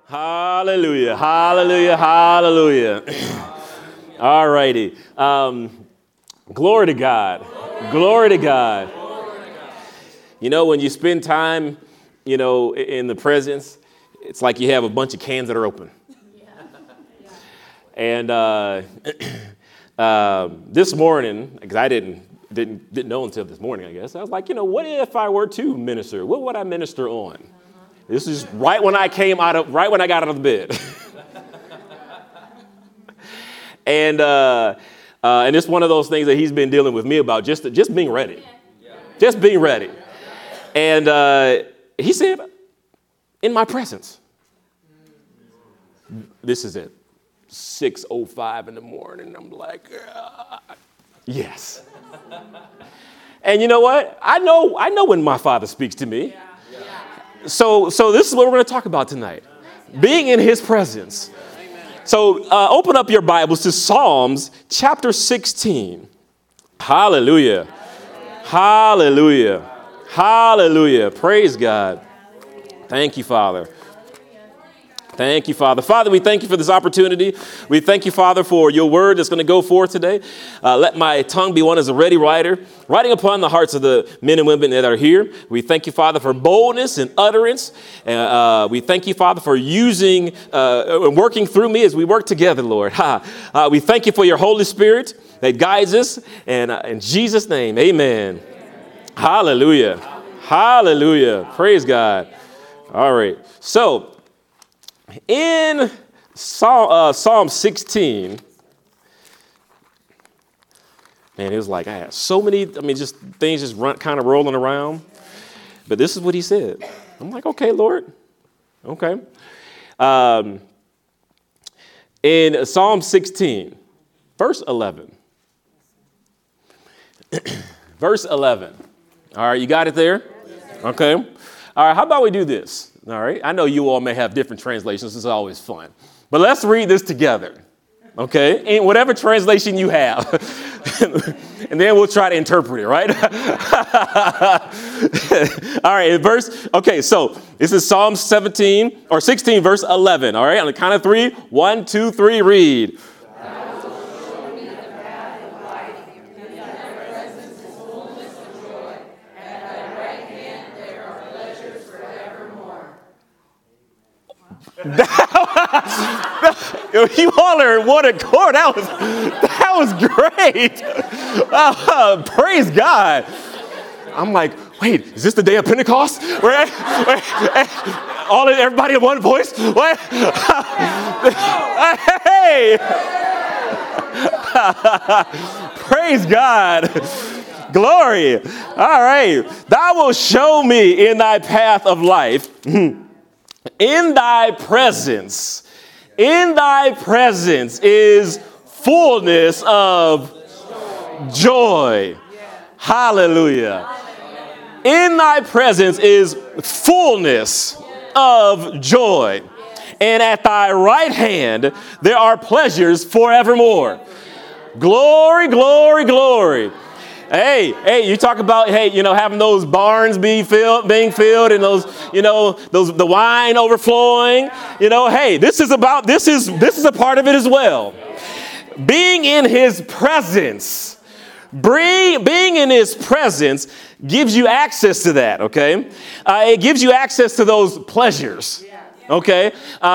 Hallelujah, hallelujah, hallelujah. All righty. Glory to God. Glory to God. You know, when you spend time, in the presence, it's like you have a bunch of cans that are open. And this morning, because I didn't know until this morning, I guess, I was like, what if I were to minister? What would I minister on? This is right when I got out of the bed. And it's one of those things that he's been dealing with me about, just being ready. Just being ready. And he said, in my presence. This is it. 6:05 in the morning. I'm like, yes. And you know what? I know when my Father speaks to me. So this is what we're going to talk about tonight. Being in his presence. So open up your Bibles to Psalms chapter 16. Hallelujah. Hallelujah. Hallelujah. Praise God. Thank you, Father. Thank you, Father. Father, we thank you for this opportunity. We thank you, Father, for your word that's going to go forth today. Let my tongue be one as a ready writer, writing upon the hearts of the men and women that are here. We thank you, Father, for boldness and utterance. We thank you, Father, for using and working through me as we work together, Lord. We thank you for your Holy Spirit that guides us. And in Jesus' name, amen. Hallelujah. Hallelujah. Praise God. All right. So, in Psalm 16, man, it was like I had so many, just things just kind of rolling around. But this is what he said. I'm like, okay, Lord. Okay. In Psalm 16, verse 11. Verse 11. All right, you got it there? Okay. All right, how about we do this? All right. I know you all may have different translations. It's always fun. But let's read this together. Okay. In whatever translation you have. And then we'll try to interpret it, right? All right. Okay. So this is Psalm 16, verse 11. All right. On the count of three. 1, 2, 3, read. You all are in one accord. That was great. Praise God. I'm like, wait, is this the day of Pentecost? Everybody in one voice? What? Hey! Praise God. Glory. All right. Thou wilt show me in thy path of life. In thy presence is fullness of joy. Hallelujah. In thy presence is fullness of joy. And at thy right hand there are pleasures forevermore. Glory, glory, glory. Hey, you talk about, having those barns being filled and those, the wine overflowing, this is a part of it as well. Being in his presence, being in his presence gives you access to that. Okay. It gives you access to those pleasures. Okay.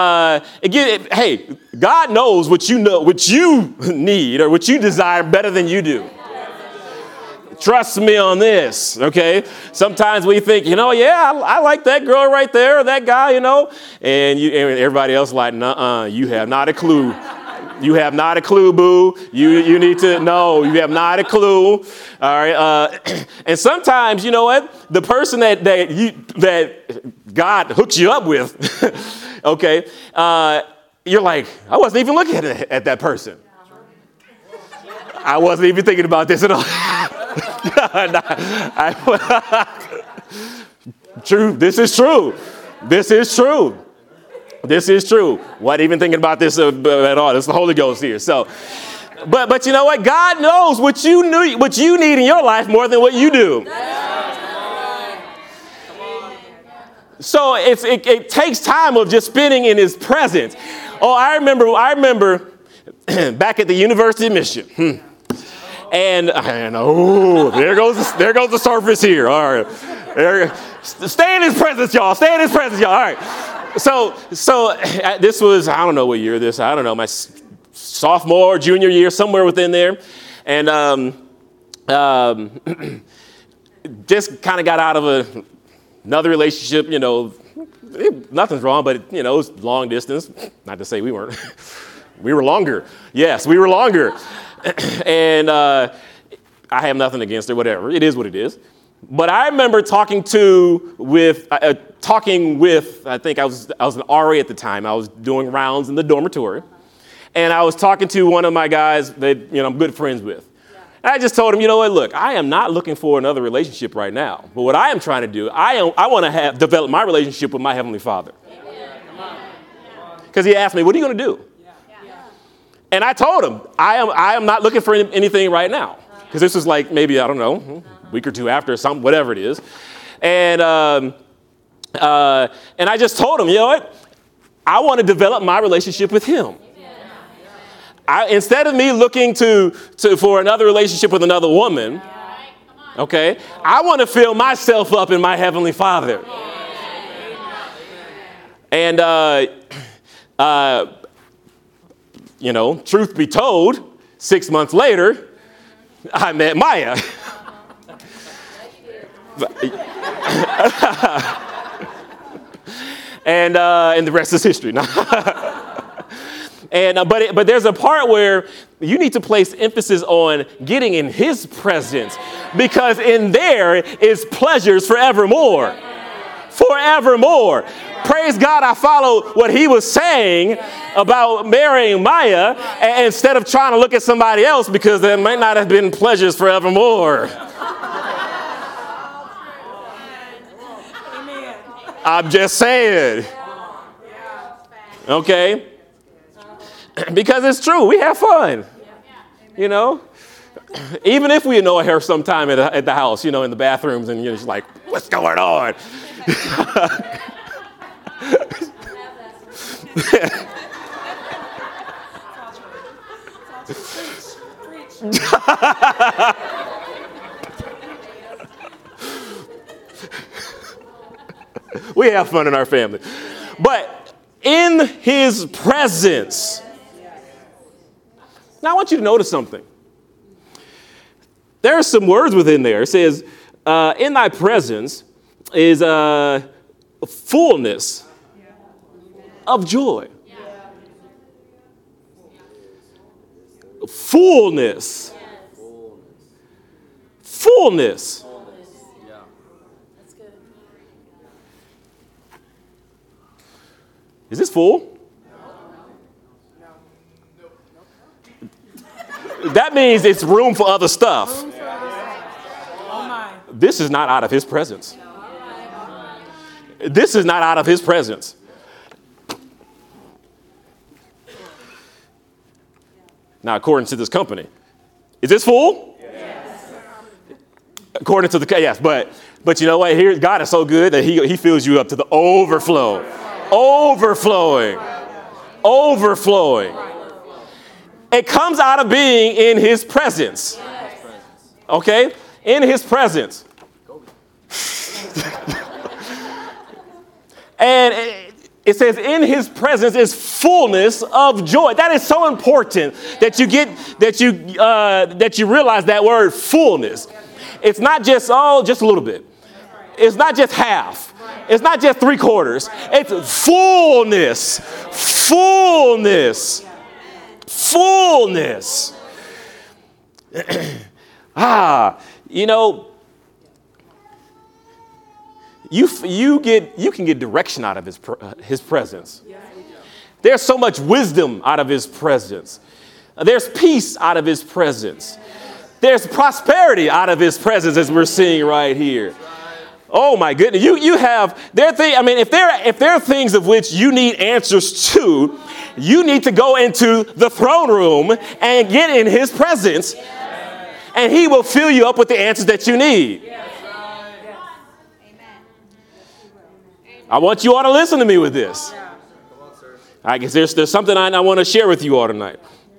God knows what you need or what you desire better than you do. Trust me on this, okay? Sometimes we think, I like that girl right there or that guy, and everybody else like, nuh-uh, you have not a clue. You have not a clue, boo. You need to know. You have not a clue. All right. And sometimes, you know what? The person that God hooks you up with, okay, you're like, I wasn't even looking at that person. I wasn't even thinking about this at all. True. This is true. This is true. This is true. Wasn't even thinking about this at all. It's the Holy Ghost here. So, but you know what? God knows what you need in your life more than what you do. So it takes time of just spending in his presence. Oh, I remember back at the University of Michigan. And oh, there goes the surface here. All right. Stay in his presence, y'all. Stay in his presence, y'all. All right. So this was, I don't know what year this, I don't know, my sophomore, junior year, somewhere within there. And just kind of got out of another relationship, nothing's wrong, but, it was long distance. Not to say we weren't. We were longer. Yes, we were longer. And I have nothing against her, whatever. It is what it is. But I remember talking with, I think I was an RA at the time. I was doing rounds in the dormitory. And I was talking to one of my guys that, I'm good friends with. And I just told him, look, I am not looking for another relationship right now. But what I am trying to do, I want to develop my relationship with my Heavenly Father. Because he asked me, what are you going to do? And I told him, I am not looking for anything right now. Because this was like maybe, I don't know, a week or two after, something, whatever it is. And I just told him, you know what? I want to develop my relationship with him. Instead of me looking for another relationship with another woman, okay, I want to fill myself up in my Heavenly Father. And, truth be told, 6 months later, I met Maya. And the rest is history. But there's a part where you need to place emphasis on getting in his presence, because in there is pleasures forevermore. Forevermore. Praise God, I followed what he was saying about marrying Maya instead of trying to look at somebody else, because there might not have been pleasures forevermore. I'm just saying. Okay? Because it's true. We have fun. Even if we annoy her sometime at the house, in the bathrooms, and she's like, what's going on? We have fun in our family. But in his presence. Now I want you to notice something. There are some words within there. It says, in thy presence is fullness of joy. Fullness. Fullness. Is this full? That means it's room for other stuff. This is not out of his presence. This is not out of his presence. Now, according to this company, is this full? Yes. According to the, yes, but you know what? Here, God is so good that he fills you up to the overflow. Overflowing. Overflowing. It comes out of being in his presence. Okay? In his presence. And it says in his presence is fullness of joy. That is so important that you realize that word fullness. It's not just, just a little bit. It's not just half. It's not just 3/4. It's fullness. Fullness. Fullness. You can get direction out of his presence. There's so much wisdom out of his presence. There's peace out of his presence. There's prosperity out of his presence, as we're seeing right here. Oh my goodness! If there are things of which you need answers to, you need to go into the throne room and get in his presence, and he will fill you up with the answers that you need. I want you all to listen to me with this. I guess there's something I want to share with you all tonight.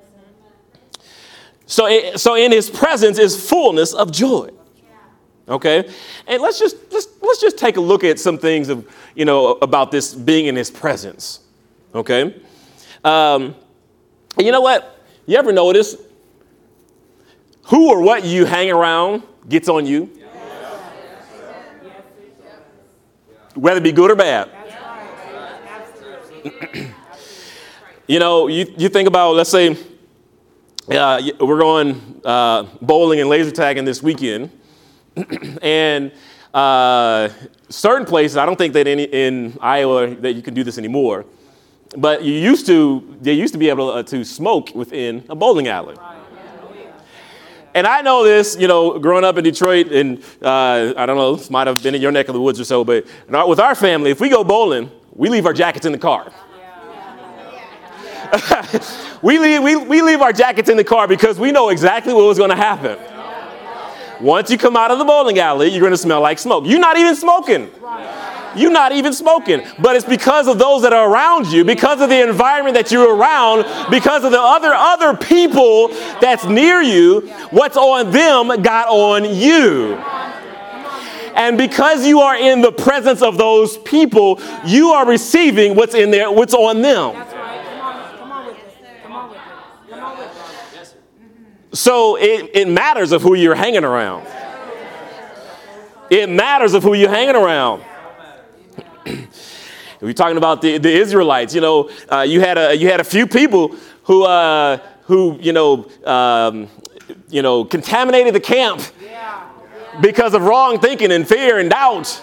So in his presence is fullness of joy. Okay, and let's just take a look at some things of about this being in his presence. Okay, and you know what? You ever notice who or what you hang around gets on you, whether it be good or bad. You think about, let's say, we're going bowling and laser tagging this weekend. And certain places, I don't think that in Iowa that you can do this anymore, but they used to be able to smoke within a bowling alley. And I know this, growing up in Detroit, and I don't know, this might have been in your neck of the woods or so, but with our family, if we go bowling, we leave our jackets in the car. we leave our jackets in the car because we know exactly what was going to happen. Once you come out of the bowling alley, you're going to smell like smoke. You're not even smoking. You're not even smoking. But it's because of those that are around you, because of the environment that you're around, because of the other people that's near you, what's on them got on you. And because you are in the presence of those people, you are receiving what's in there, what's on them. So it matters of who you're hanging around. It matters of who you're hanging around. We're talking about the Israelites. You had a few people who contaminated the camp because of wrong thinking and fear and doubt.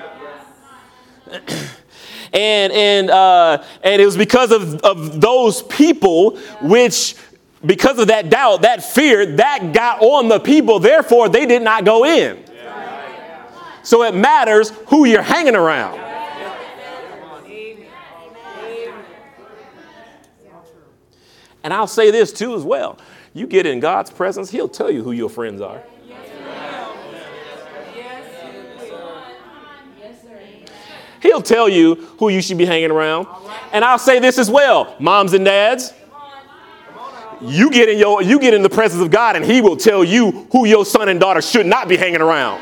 And it was because of those people which, because of that doubt, that fear, that got on the people. Therefore, they did not go in. So it matters who you're hanging around. And I'll say this too as well. You get in God's presence, he'll tell you who your friends are. He'll tell you who you should be hanging around. And I'll say this as well, moms and dads. You get in the presence of God, and he will tell you who your son and daughter should not be hanging around.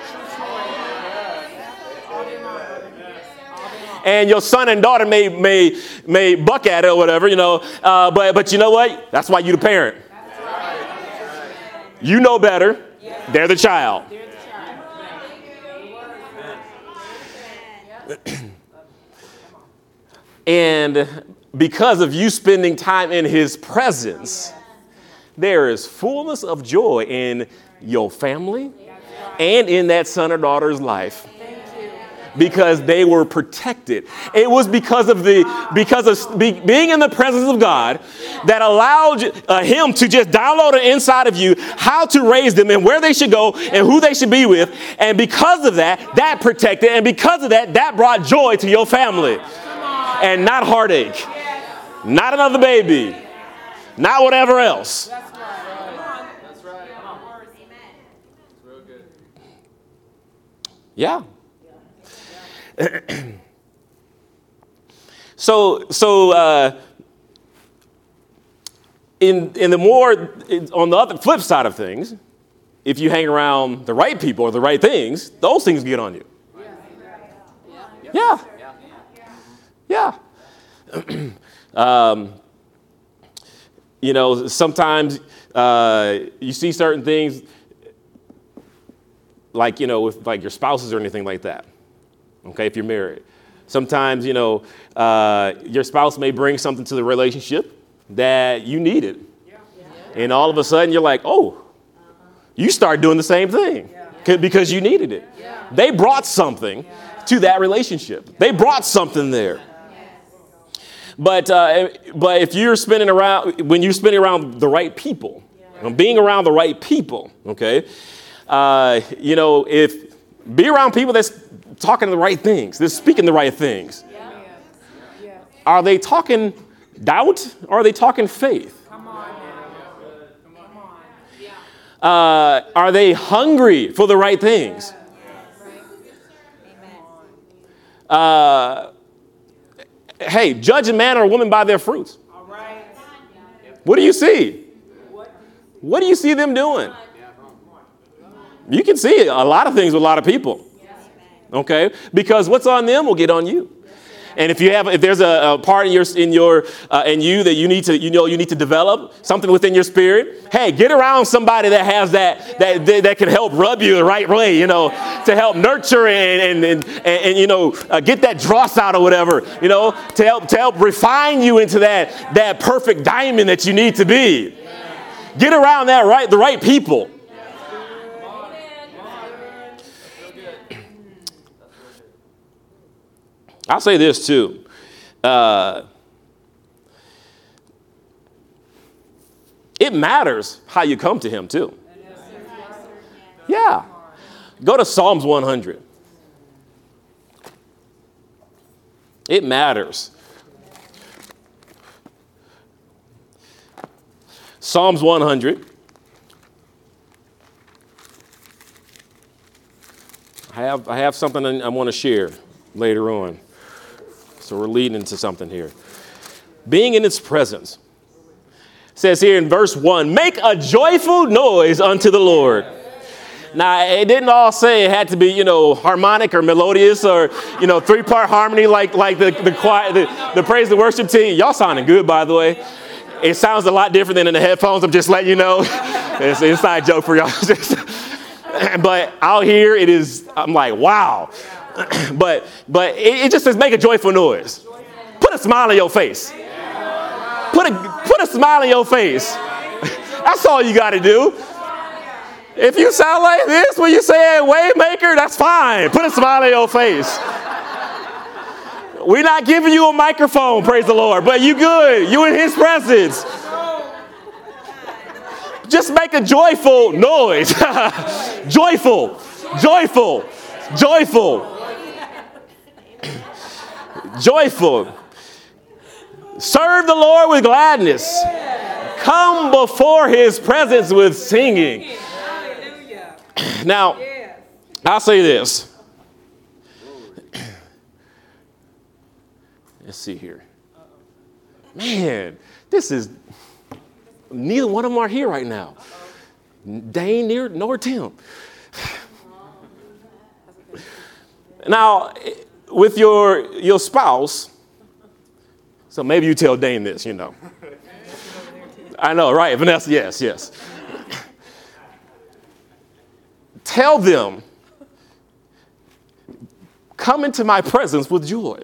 And your son and daughter may buck at it or whatever, but you know what? That's why you're the parent. You know better. They're the child. And because of you spending time in his presence, there is fullness of joy in your family and in that son or daughter's life. Because they were protected. It was because of being in the presence of God that allowed him to just download it inside of you how to raise them and where they should go and who they should be with. And because of that protected. And because of that brought joy to your family. And not heartache. Not another baby. Not whatever else. That's right. Real good. Yeah. So in the more, on the other flip side of things, if you hang around the right people or the right things, those things get on you. Yeah. Sometimes you see certain things like, with like your spouses or anything like that. Okay, if you're married. Sometimes, your spouse may bring something to the relationship that you needed. And all of a sudden you're like, oh, you start doing the same thing because you needed it. They brought something to that relationship. They brought something there. But if you're when you're spending around the right people, being around the right people, okay, be around people that's talking the right things. They're speaking the right things. Are they talking doubt or are they talking faith? Are they hungry for the right things? Hey, judge a man or a woman by their fruits. All right. What do you see? What do you see them doing? You can see a lot of things with a lot of people. Okay? Because what's on them will get on you. And if there's a part in you that you need to develop something within your spirit, hey, get around somebody that has that can help rub you the right way, to help nurture and get that dross out or whatever, to help refine you into that perfect diamond that you need to be. Get around the right people. I'll say this too. It matters how you come to him too. Yeah. Go to Psalms 100. It matters. Psalms 100. I have something I want to share later on. So we're leading into something here. Being in his presence. It says here in verse 1, make a joyful noise unto the Lord. Now, it didn't all say it had to be, harmonic or melodious or, three-part harmony like the choir, the praise and worship team. Y'all sounding good, by the way. It sounds a lot different than in the headphones. I'm just letting you know. It's an inside joke for y'all. But out here, I'm like, wow. But it just says make a joyful noise. Put a smile on your face. Put a smile on your face. That's all you got to do. If you sound like this when you say Waymaker, that's fine. Put a smile on your face. We're not giving you a microphone, praise the Lord, but you good. You in his presence. Just make a joyful noise. Joyful. Joyful. Joyful. Joyful. Serve the Lord with gladness. Come before his presence with singing. Now, I'll say this. Let's see here. Man, neither one of them are here right now. Dane nor Tim. Now, with your spouse, so maybe you tell Dane this, I know, right? Vanessa, yes. Tell them, come into my presence with joy.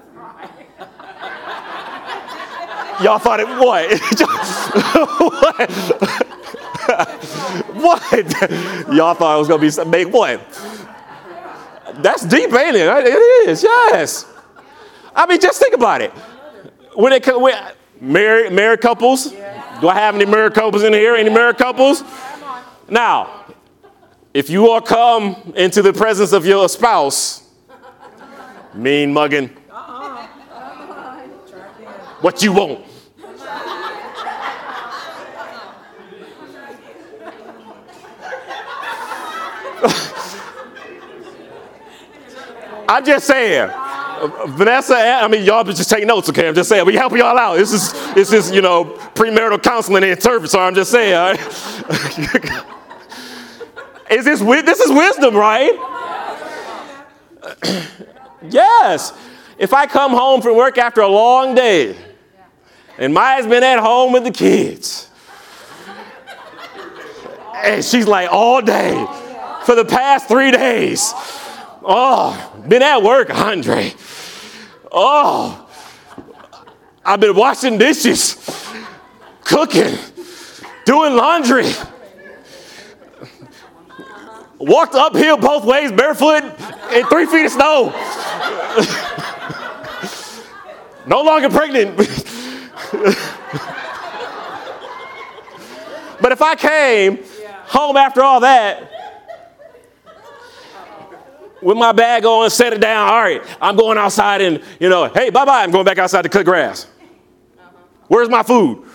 Y'all thought it, what? What? Y'all thought it was going to be something, what? That's deep, ain't it? It is, yes. I mean, just think about it. When married couples, do I have any married couples in here? Any married couples? Now, if you all come into the presence of your spouse, mean mugging, what you want? I'm just saying, Vanessa, I mean, y'all just take notes, okay? I'm just saying, we help y'all out. This is premarital counseling in service, so I'm just saying, all right? This is wisdom, right? Yes. If I come home from work after a long day, and Maya's been at home with the kids, and she's like all day for the past 3 days. Oh, been at work, Andre. Oh, I've been washing dishes, cooking, doing laundry. Walked uphill both ways, barefoot, in 3 feet of snow. No longer pregnant. But if I came home after all that, with my bag on, set it down, all right, I'm going outside and, hey, bye-bye, I'm going back outside to cut grass. Where's my food?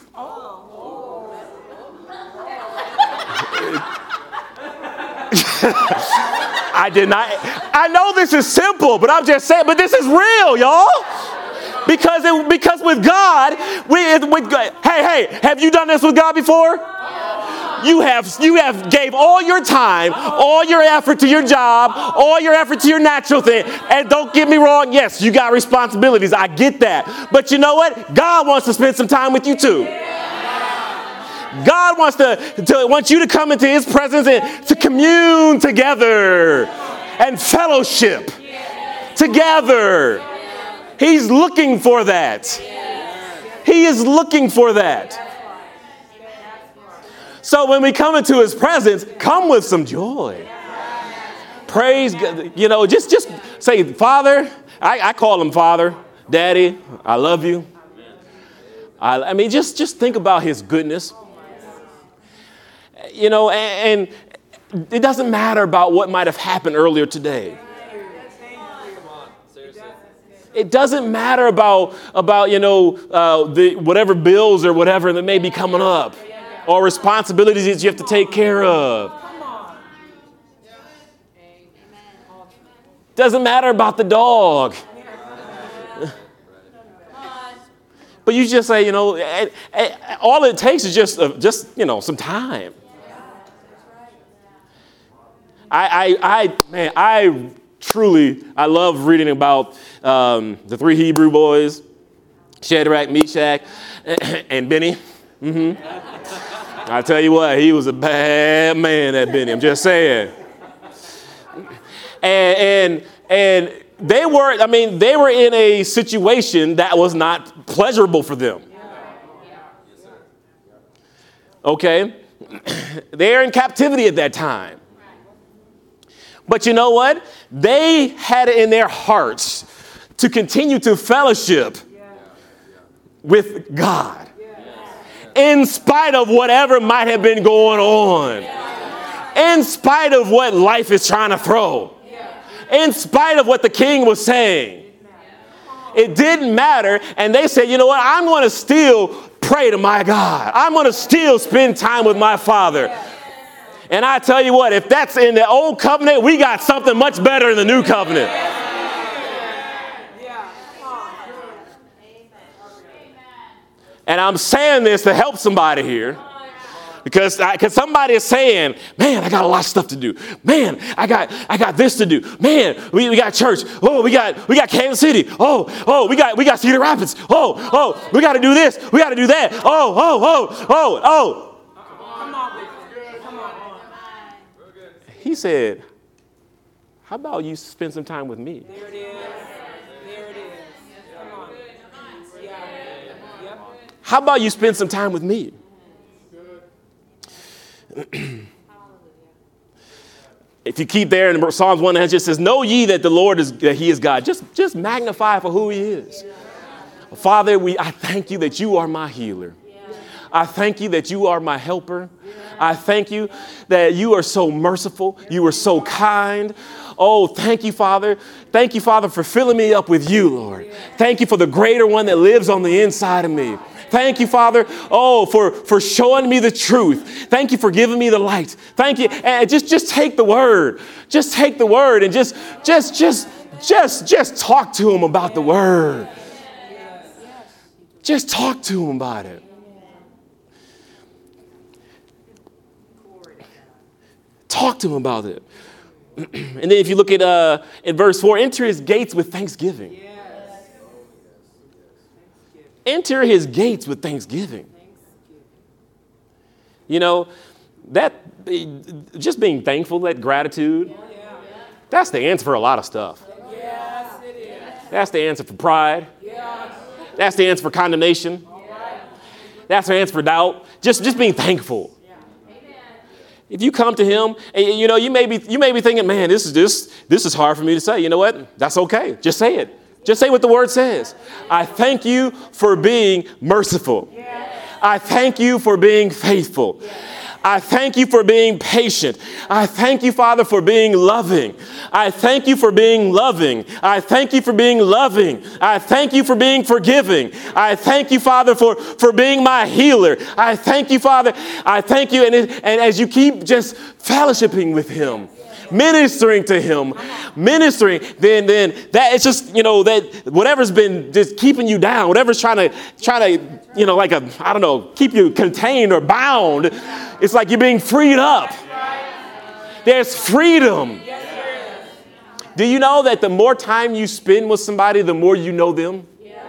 I did not. I know this is simple, but I'm just saying, but this is real, y'all. Because with God, hey, have you done this with God before? You have gave all your time, all your effort to your job, all your effort to your natural thing. And don't get me wrong, yes, you got responsibilities. I get that. But you know what? God wants to spend some time with you too. God wants you to come into his presence and to commune together and fellowship together. He's looking for that. He is looking for that. So when we come into his presence, come with some joy. Praise God. You know, just say, Father. I call him Father, Daddy, I love you. I mean, just think about his goodness. You know, and it doesn't matter about what might have happened earlier today. It doesn't matter about the whatever bills or whatever that may be coming up or responsibilities that you have to take care of. Doesn't matter about the dog. But you just say, all it takes is just some time. I love reading about the three Hebrew boys, Shadrach, Meshach, and Benny. I tell you what, he was a bad man, that Benny. I'm just saying. And they were in a situation that was not pleasurable for them. Okay? They're in captivity at that time. But you know what? They had it in their hearts to continue to fellowship with God. In spite of whatever might have been going on. In spite of what life is trying to throw. In spite of what the king was saying. It didn't matter. And they said, you know what? I'm going to still pray to my God. I'm going to still spend time with my Father. And I tell you what, if that's in the old covenant, we got something much better in the new covenant. And I'm saying this to help somebody here. Because somebody is saying, man, I got a lot of stuff to do. Man, I got this to do. Man, we got church. Oh, we got Kansas City. Oh, we got Cedar Rapids. Oh, we got to do this. We got to do that. Oh. He said, how about you spend some time with me? There it is. Come on. How about you spend some time with me? If you keep there in Psalms 1, it just says, know ye that the Lord that he is God. Just magnify for who he is. Father, I thank you that you are my healer. I thank you that you are my helper. I thank you that you are so merciful. You are so kind. Oh, thank you, Father. Thank you, Father, for filling me up with you, Lord. Thank you for the greater one that lives on the inside of me. Thank you, Father, for showing me the truth. Thank you for giving me the light. Thank you. And just take the word. Just take the word and just talk to him about the word. Just talk to him about it. Talk to him about it. And then if you look at in verse 4, enter his gates with thanksgiving. Enter his gates with thanksgiving. You know, that just being thankful, that gratitude, that's the answer for a lot of stuff. That's the answer for pride. That's the answer for condemnation. That's the answer for doubt. Just being thankful. If you come to him, and you may be thinking, man, this is hard for me to say. You know what? That's okay. Just say it. Just say what the word says. I thank you for being merciful. I thank you for being faithful. I thank you for being patient. I thank you, Father, for being loving. I thank you for being loving. I thank you for being loving. I thank you for being forgiving. I thank you, Father, for being my healer. I thank you, Father. I thank you. And as you keep just fellowshipping with him, ministering to him, then that it's just, that whatever's been just keeping you down, whatever's trying to, keep you contained or bound, it's like you're being freed up. There's freedom. Do you know that the more time you spend with somebody, the more you know them?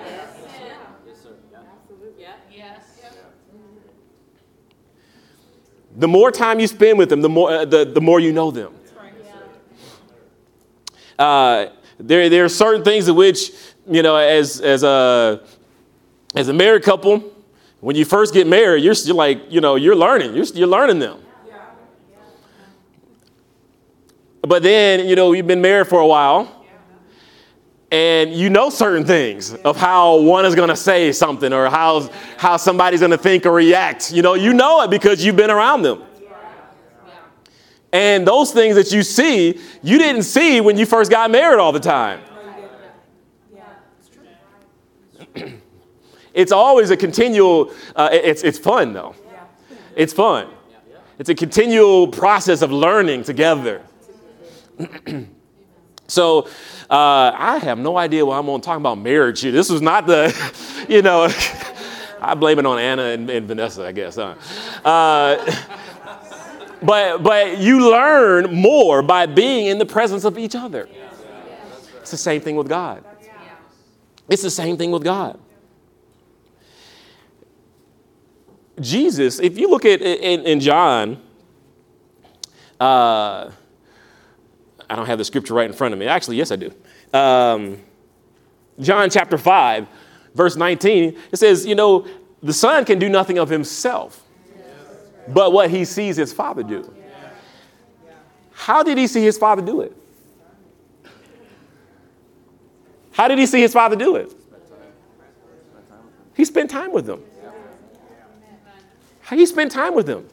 The more time you spend with them, the more you know them. There are certain things in which, as a married couple, when you first get married, you're learning. You're learning them. But then, you've been married for a while, and you know certain things of how one is going to say something or how somebody's going to think or react. You know it because you've been around them. And those things that you see, you didn't see when you first got married all the time. It's always a continual, it's fun though. It's fun. It's a continual process of learning together. So I have no idea why I'm on talking about marriage here. This was not the, I blame it on Anna and Vanessa, I guess. But you learn more by being in the presence of each other. It's the same thing with God. It's the same thing with God. Jesus, if you look at in John, I don't have the scripture right in front of me. Actually, yes, I do. John chapter 5, verse 19, it says, the Son can do nothing of himself, but what he sees his Father do. How did he see his Father do it? How did he see his Father do it? He spent time with them. He spent time with them.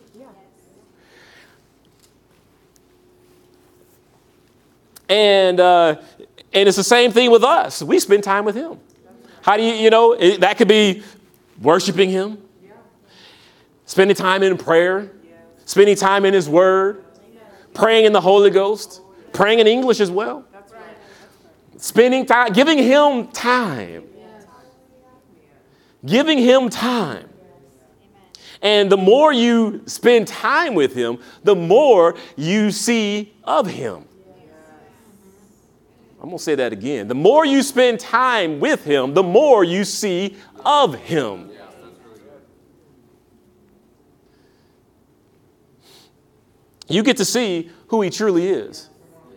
And it's the same thing with us. We spend time with him. How do that could be worshiping him, spending time in prayer, spending time in his word, praying in the Holy Ghost, praying in English as well, spending time, giving him time. And the more you spend time with him, the more you see of him. I'm going to say that again. The more you spend time with him, the more you see of him. You get to see who he truly is.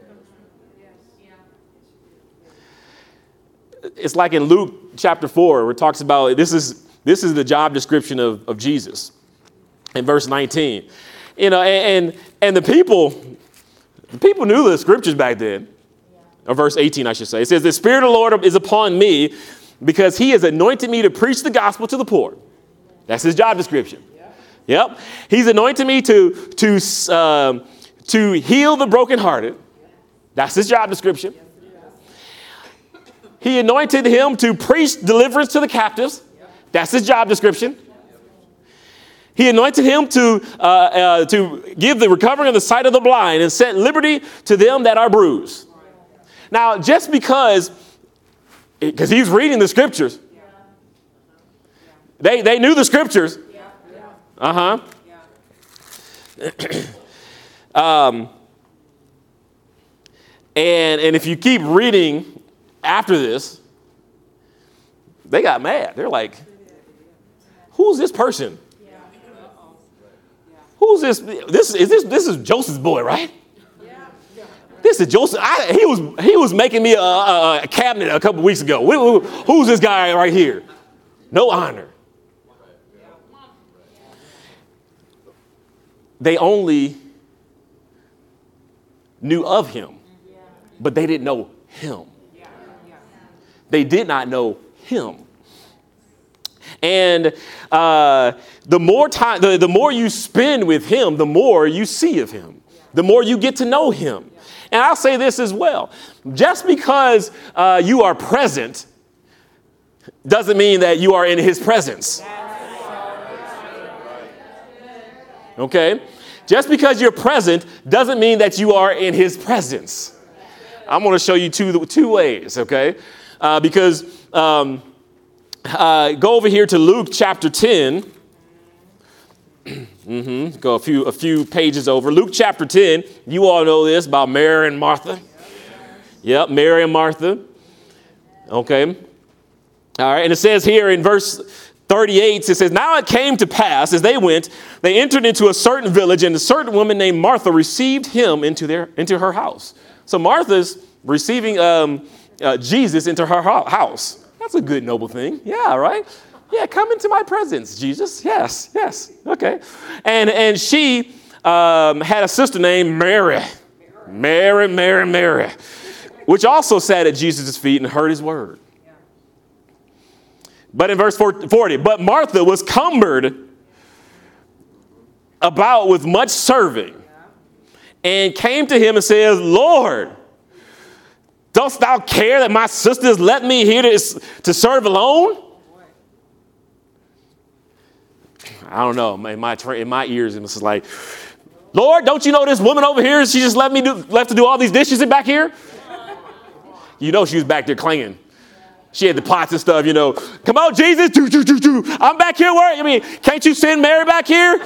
It's like in Luke chapter 4, where it talks about this is the job description of Jesus in verse 19. And the people knew the scriptures back then. Or verse 18, I should say. It says, the Spirit of the Lord is upon me because he has anointed me to preach the gospel to the poor. That's his job description. Yep. He's anointed me to heal the brokenhearted. That's his job description. He anointed him to preach deliverance to the captives. That's his job description. He anointed him to give the recovering of the sight of the blind and set liberty to them that are bruised. Now, just because he was reading the scriptures, they knew the scriptures. And if you keep reading after this, they got mad. They're like, who's this person? Who's this? This is Joseph's boy, right? This is Joseph. He was making me a cabinet a couple weeks ago. Who's this guy right here? No honor. They only knew of him, but they didn't know him. They did not know him. And the more you spend with him, the more you see of him, the more you get to know him. And I'll say this as well. Just because you are present doesn't mean that you are in his presence. Okay? Just because you're present doesn't mean that you are in his presence. I'm going to show you two ways, okay? Because go over here to Luke chapter 10. Go a few pages over. Luke chapter 10. You all know this about Mary and Martha. Yep, Mary and Martha. Okay. All right. And it says here in verse 38, it says, now it came to pass as they went, they entered into a certain village, and a certain woman named Martha received him into her house. So Martha's receiving Jesus into her house. That's a good, noble thing. Yeah, right? Yeah, come into my presence, Jesus. Yes. Okay. And she had a sister named Mary. Mary, which also sat at Jesus' feet and heard his word. But in verse 40, but Martha was cumbered about with much serving, and came to him and says, Lord, dost thou care that my sisters let me here to serve alone? I don't know. In my ears, it was like, Lord, don't you know this woman over here? She just left to do all these dishes back here. You know she was back there clanging. She had the pots and stuff, Come on, Jesus. I'm back here working. I mean, can't you send Mary back here?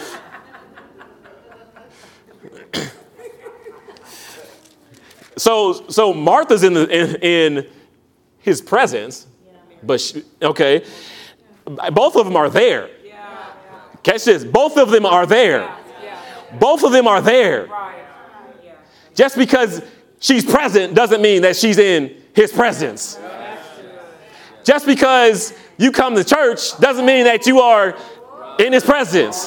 So Martha's in his presence, but okay, both of them are there. Catch this. Both of them are there. Both of them are there. Just because she's present doesn't mean that she's in his presence. Just because you come to church doesn't mean that you are in his presence.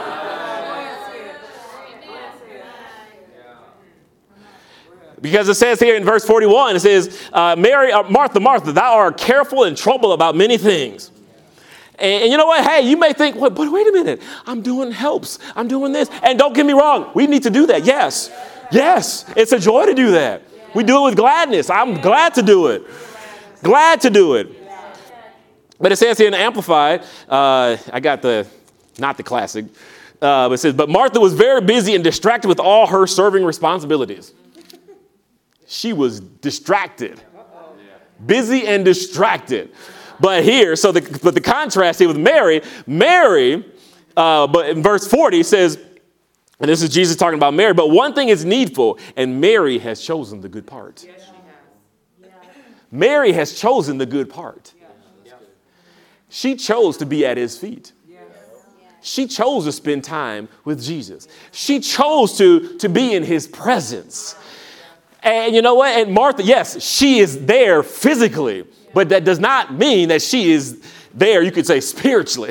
Because it says here in verse 41, it says, Martha, Martha, thou art careful and troubled about many things. And you know what? Hey, you may think, but wait a minute. I'm doing helps. I'm doing this. And don't get me wrong. We need to do that. Yes. It's a joy to do that. We do it with gladness. I'm glad to do it. Glad to do it. But it says here in the Amplified, I got not the classic, but it says, but Martha was very busy and distracted with all her serving responsibilities. She was distracted. Busy and distracted. But here, but the contrast here with Mary, but in verse 40 says, and this is Jesus talking about Mary, but one thing is needful, and Mary has chosen the good part. Yes, she has. Mary has chosen the good part. She chose to be at his feet. She chose to spend time with Jesus. She chose to be in his presence. And you know what? And Martha, yes, she is there physically, but that does not mean that she is there, you could say, spiritually.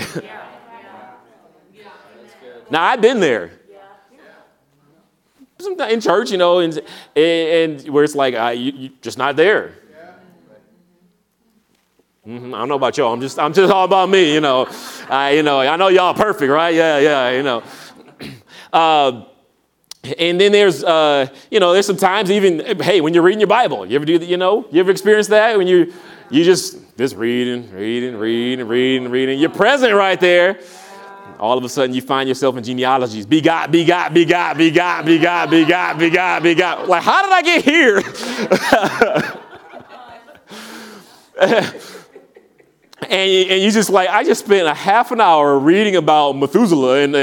Now, I've been there. Sometimes in church, and where it's like, you're just not there. I don't know about y'all. I'm just all about me, I know y'all perfect, right? Yeah. And then there's there's some times even, hey, when you're reading your Bible, you ever do that, you ever experience that when you just reading. You're present right there. All of a sudden you find yourself in genealogies. Begot. Like, how did I get here? And you just like, I just spent a half an hour reading about Methuselah and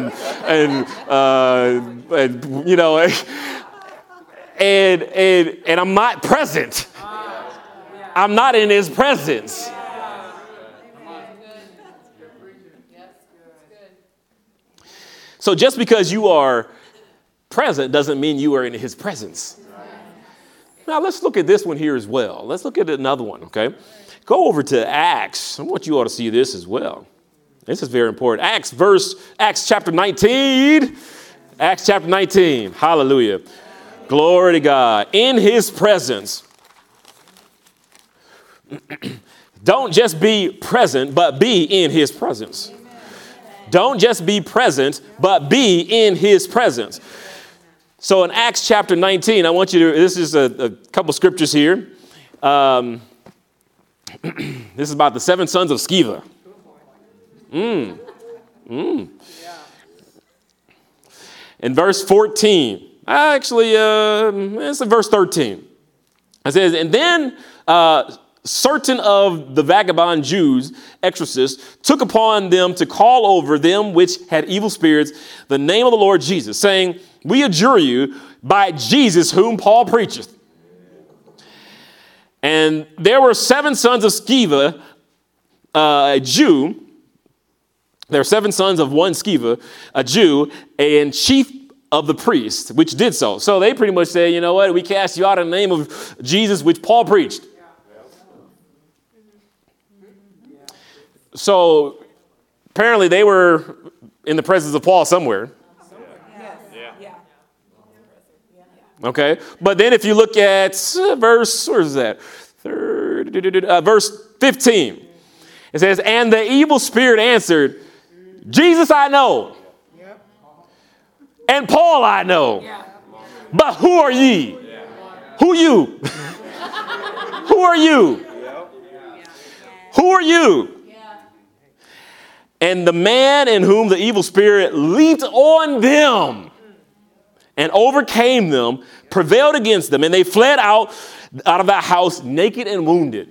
I'm not present. I'm not in his presence. So just because you are present doesn't mean you are in his presence. Now let's look at this one here as well. Let's look at another one, okay? Go over to Acts. I want you all to see this as well. This is very important. Acts chapter 19. Acts chapter 19. Hallelujah. Glory to God. In his presence. Don't just be present, but be in his presence. Don't just be present, but be in his presence. So in Acts chapter 19, I want you to, this is a couple scriptures here. This is about the 7 sons of Sceva. In verse 14, actually, it's in verse 13. It says, and then certain of the vagabond Jews, exorcists, took upon them to call over them which had evil spirits the name of the Lord Jesus, saying, we adjure you by Jesus whom Paul preacheth. And there were 7 sons of Sceva, a Jew. There are 7 sons of one Sceva, a Jew, and chief of the priests, which did so. So they pretty much say, you know what, we cast you out in the name of Jesus, which Paul preached. So apparently they were in the presence of Paul somewhere. Okay, but then if you look at verse 15, it says, and the evil spirit answered, Jesus I know, and Paul I know, but who are ye? Who you? Who are you? Who are you? And the man in whom the evil spirit leaped on them and overcame them, prevailed against them, and they fled out of that house naked and wounded.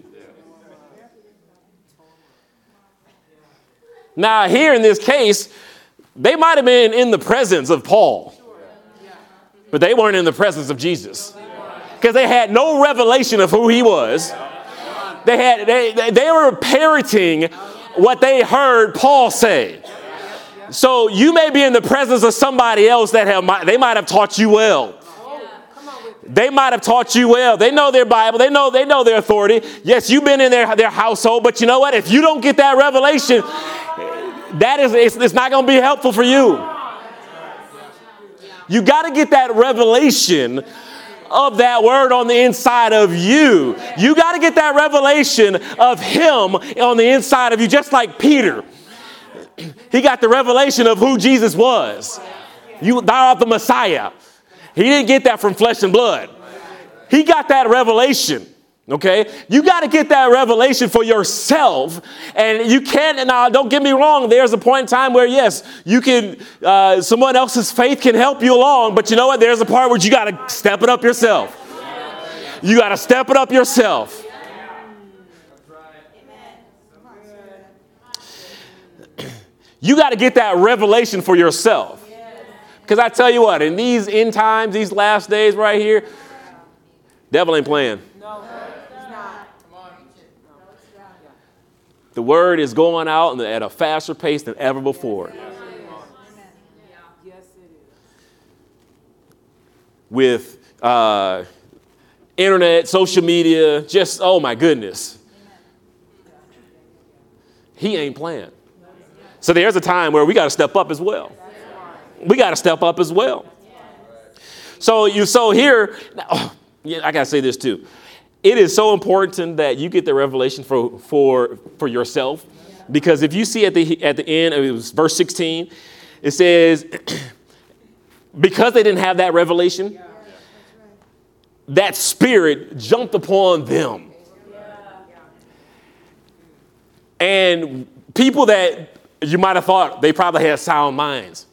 Now, here in this case, they might have been in the presence of Paul, but they weren't in the presence of Jesus because they had no revelation of who he was. They were parroting what they heard Paul say. So you may be in the presence of somebody else that they might have taught you well. They might have taught you well. They know their Bible. They know their authority. Yes, you've been in their household, but you know what? If you don't get that revelation, it's not going to be helpful for you. You got to get that revelation of that word on the inside of you. You got to get that revelation of him on the inside of you, just like Peter. He got the revelation of who Jesus was. Thou art the Messiah. He didn't get that from flesh and blood. He got that revelation. Okay, you got to get that revelation for yourself, and you can't. Now, don't get me wrong. There's a point in time where yes, you can. Someone else's faith can help you along, but you know what? There's a part where you got to step it up yourself. You got to step it up yourself. You got to get that revelation for yourself, because I tell you what, in these end times, these last days right here, devil ain't playing. The word is going out at a faster pace than ever before. With internet, social media, just, oh my goodness. He ain't playing. So there's a time where we got to step up as well. We got to step up as well. So here, I got to say this too. It is so important that you get the revelation for yourself, because if you see at the end, it was verse 16, it says, because they didn't have that revelation, that spirit jumped upon them. And people that you might have thought they probably had sound minds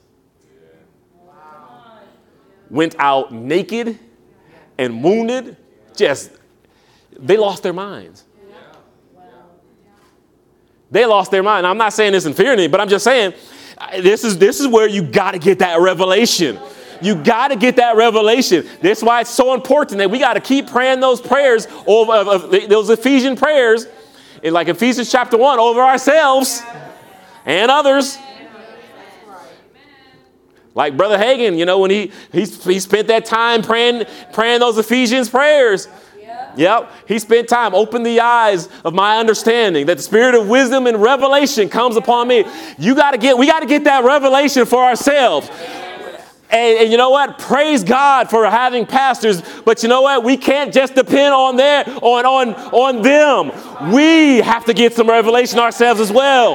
went out naked and wounded, they lost their minds. They lost their mind. Now, I'm not saying this in fear, but I'm just saying this is where you got to get that revelation. You got to get that revelation. That's why it's so important that we got to keep praying those prayers, those Ephesian prayers, like Ephesians chapter 1, over ourselves and others. Like Brother Hagin, when he spent that time praying those Ephesians prayers. Yep. He spent time, open the eyes of my understanding, that the spirit of wisdom and revelation comes upon me. We got to get that revelation for ourselves. And you know what? Praise God for having pastors. But you know what? We can't just depend on them. We have to get some revelation ourselves as well.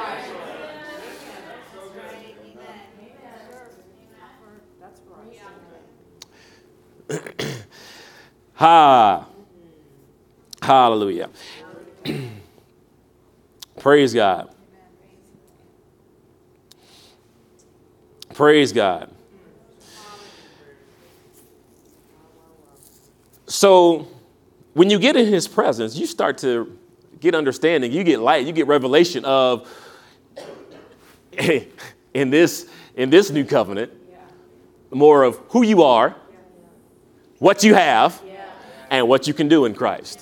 Hallelujah. Praise God. Praise God. So when you get in his presence, you start to get understanding, you get light, you get revelation of in this new covenant, more of who you are, what you have, and what you can do in Christ.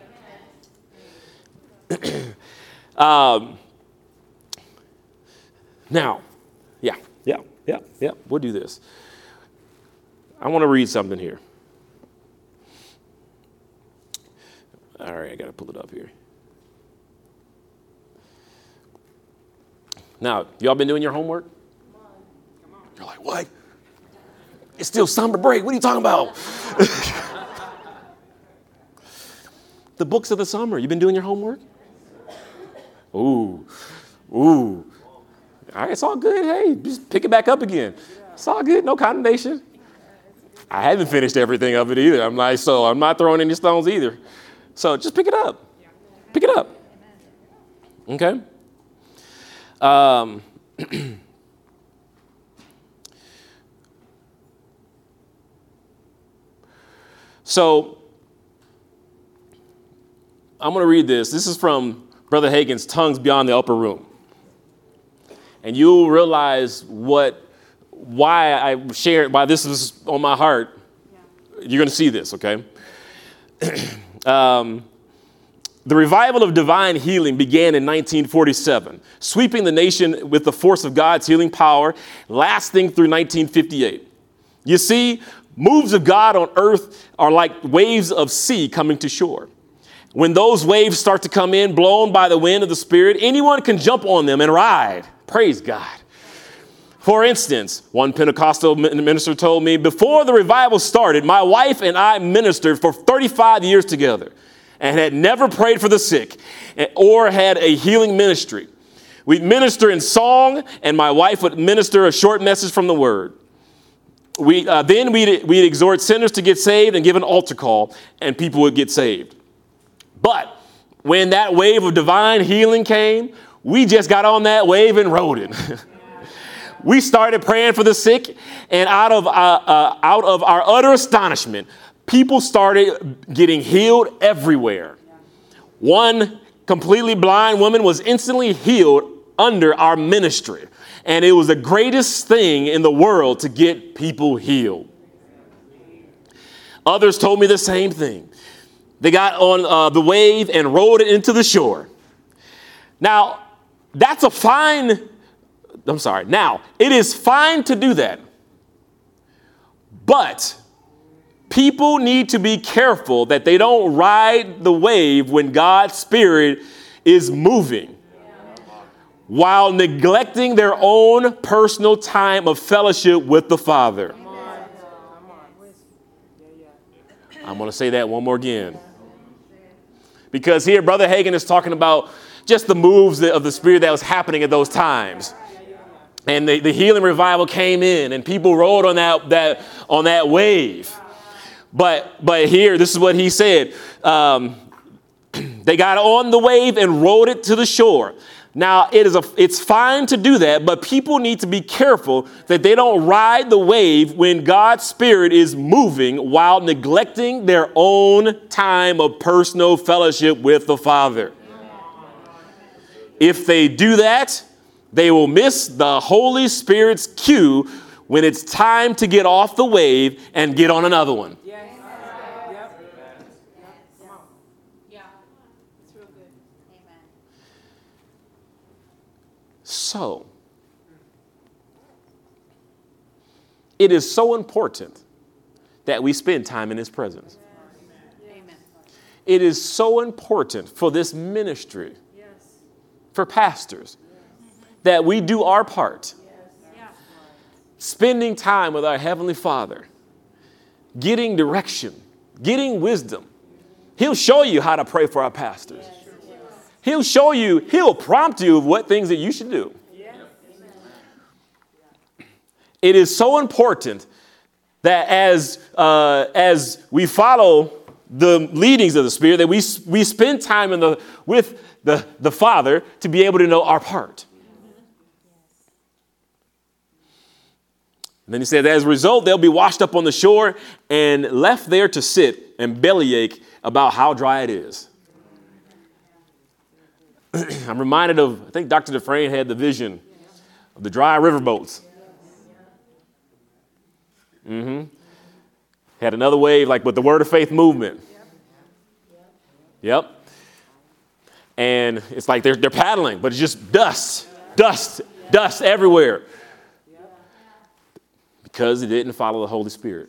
Now, we'll do this. I want to read something here. All right, I got to pull it up here. Now, y'all been doing your homework? Come on. You're like, what? It's still summer break. What are you talking about? The books of the summer. You been doing your homework? Ooh. All right, it's all good. Hey, just pick it back up again. It's all good. No condemnation. I haven't finished everything of it either. I'm not throwing any stones either. So just pick it up. Pick it up. Okay? So I'm going to read this. This is from Brother Hagin's Tongues Beyond the Upper Room. And you'll realize why this is on my heart. You're going to see this, okay? The revival of divine healing began in 1947, sweeping the nation with the force of God's healing power, lasting through 1958. You see, moves of God on earth are like waves of sea coming to shore. When those waves start to come in, blown by the wind of the Spirit, anyone can jump on them and ride. Praise God. For instance, one Pentecostal minister told me, before the revival started, my wife and I ministered for 35 years together and had never prayed for the sick or had a healing ministry. We'd minister in song, and my wife would minister a short message from the Word. We'd exhort sinners to get saved and give an altar call, and people would get saved. But when that wave of divine healing came, we just got on that wave and rode it. We started praying for the sick, and out of our utter astonishment, people started getting healed everywhere. One completely blind woman was instantly healed under our ministry, and it was the greatest thing in the world to get people healed. Others told me the same thing. They got on the wave and rode it into the shore. Now, Now, it is fine to do that, but people need to be careful that they don't ride the wave when God's Spirit is moving while neglecting their own personal time of fellowship with the Father. I'm going to say that one more again. Because here, Brother Hagin is talking about just the moves of the Spirit that was happening at those times. And the healing revival came in, and people rode on that wave. But here, this is what he said. They got on the wave and rode it to the shore. Now, it's fine to do that, but people need to be careful that they don't ride the wave when God's Spirit is moving while neglecting their own time of personal fellowship with the Father. If they do that, they will miss the Holy Spirit's cue when it's time to get off the wave and get on another one. Yes. Yep. Come on. Yeah. It's real good. Amen. So, it is so important that we spend time in His presence. Amen. It is so important for this ministry, for pastors, that we do our part. Spending time with our Heavenly Father, getting direction, getting wisdom. He'll show you how to pray for our pastors. He'll prompt you of what things that you should do. It is so important that as we follow the leadings of the Spirit, that we spend time with the Father to be able to know our part. And then he said, as a result, they'll be washed up on the shore and left there to sit and bellyache about how dry it is. I'm reminded of, I think Dr. Dufresne had the vision of the dry riverboats. Had another wave, like with the Word of Faith movement. Yep. And it's like they're paddling, but it's just dust everywhere. Because it didn't follow the Holy Spirit.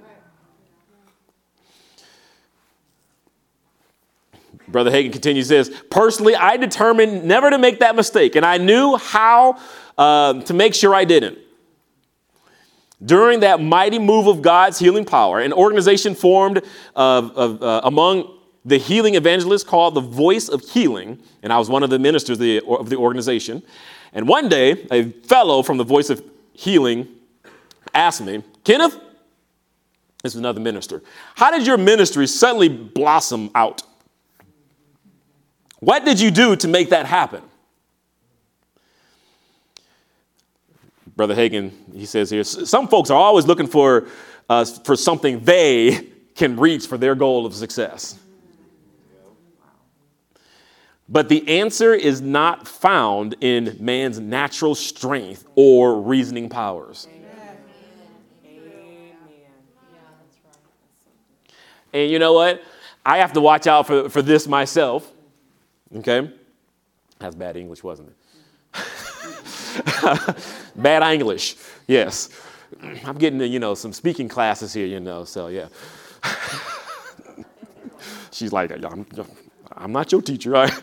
Brother Hagin continues this. Personally, I determined never to make that mistake, and I knew how to make sure I didn't. During that mighty move of God's healing power, an organization formed among the healing evangelists called the Voice of Healing, and I was one of the ministers of the organization. And one day, a fellow from the Voice of Healing asked me, Kenneth, this is another minister, how did your ministry suddenly blossom out? What did you do to make that happen? Brother Hagin, he says here, some folks are always looking for something they can reach for their goal of success. But the answer is not found in man's natural strength or reasoning powers. And you know what? I have to watch out for this myself. Okay? That's bad English, wasn't it? Bad English. Yes. I'm getting, some speaking classes here, so yeah. She's like, I'm not your teacher, right?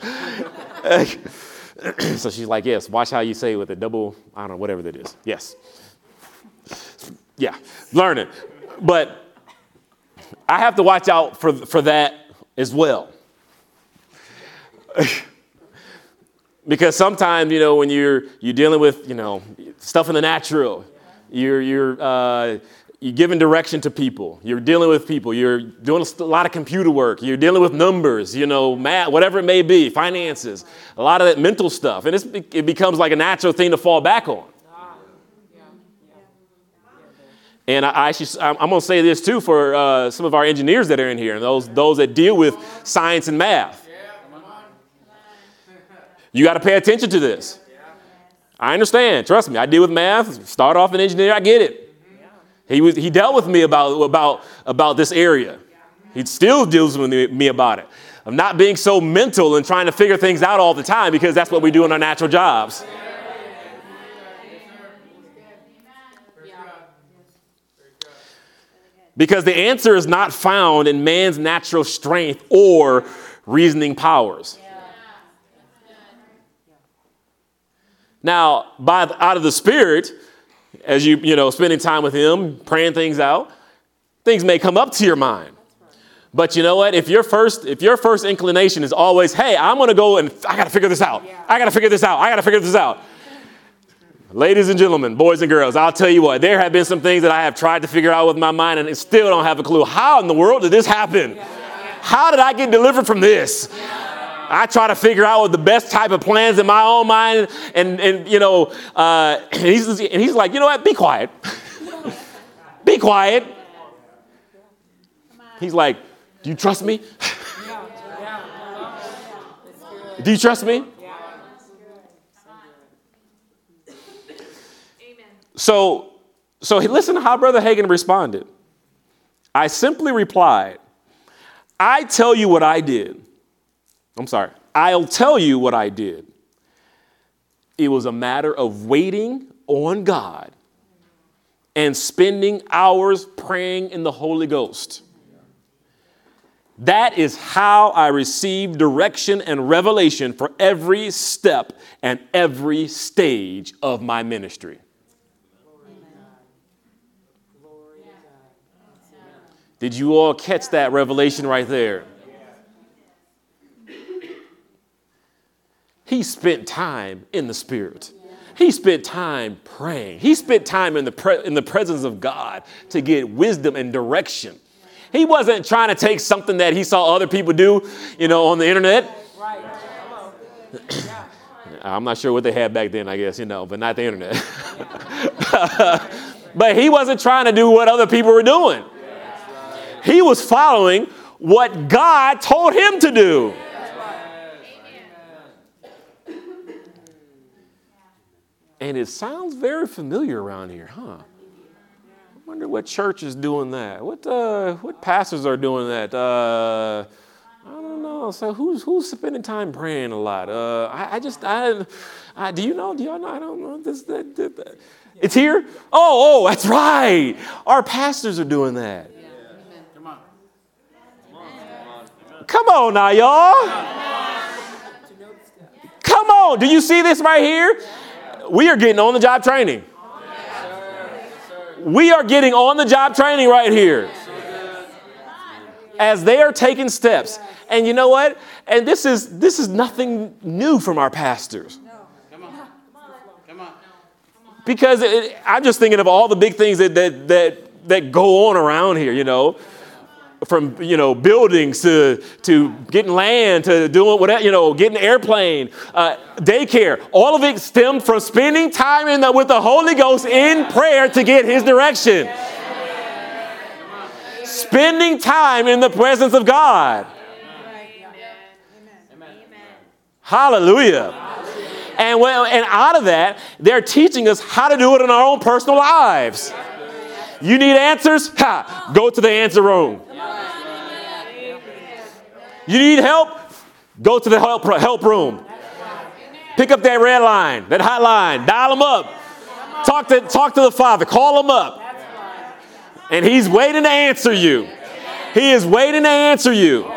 So she's like, yes, watch how you say it with a double, I don't know, whatever that is. Yes. Yeah, learn it. But I have to watch out for that as well. Because sometimes, when you're dealing with, stuff in the natural, you're giving direction to people. You're dealing with people. You're doing a lot of computer work. You're dealing with numbers, math, whatever it may be, finances, a lot of that mental stuff. And it becomes like a natural thing to fall back on. And I'm going to say this, too, for some of our engineers that are in here and those that deal with science and math. You got to pay attention to this. I understand. Trust me. I deal with math. Start off an engineer. I get it. He dealt with me about this area. He still deals with me about it. I'm not being so mental and trying to figure things out all the time because that's what we do in our natural jobs. Because the answer is not found in man's natural strength or reasoning powers. Now, out of the Spirit, as you spending time with Him, praying things out, things may come up to your mind. But you know what? If your first inclination is always, hey, I'm going to go and I got to figure this out. I got to figure this out. I got to figure this out. Ladies and gentlemen, boys and girls, I'll tell you what, there have been some things that I have tried to figure out with my mind and still don't have a clue. How in the world did this happen? How did I get delivered from this? I try to figure out what the best type of plans in my own mind, and he's like, you know what? Be quiet. Be quiet. He's like, do you trust me? Do you trust me? So listen to how Brother Hagin responded. I simply replied, I'll tell you what I did. It was a matter of waiting on God and spending hours praying in the Holy Ghost. That is how I received direction and revelation for every step and every stage of my ministry. Did you all catch that revelation right there? He spent time in the Spirit. He spent time praying. He spent time in the presence of God to get wisdom and direction. He wasn't trying to take something that he saw other people do, on the internet. I'm not sure what they had back then, I guess, but not the internet. But he wasn't trying to do what other people were doing. He was following what God told him to do. And it sounds very familiar around here, huh? I wonder what church is doing that. What pastors are doing that? I don't know. So who's spending time praying a lot? Do you know? Do y'all know? I don't know. That. It's here? Oh, that's right. Our pastors are doing that. Come on now, y'all. Come on. Do you see this right here? We are getting on-the-job training. We are getting on-the-job training right here. As they are taking steps. And you know what? And this is nothing new from our pastors. Because I'm just thinking of all the big things that go on around here, you know. From, buildings to getting land to doing whatever, getting an airplane, daycare. All of it stemmed from spending time with the Holy Ghost in prayer to get his direction. Spending time in the presence of God. Hallelujah. And out of that, they're teaching us how to do it in our own personal lives. You need answers? Go to the answer room. You need help? Go to the help room. Pick up that red line, that hotline. Dial them up. Talk to the Father. Call him up. And he's waiting to answer you. He is waiting to answer you.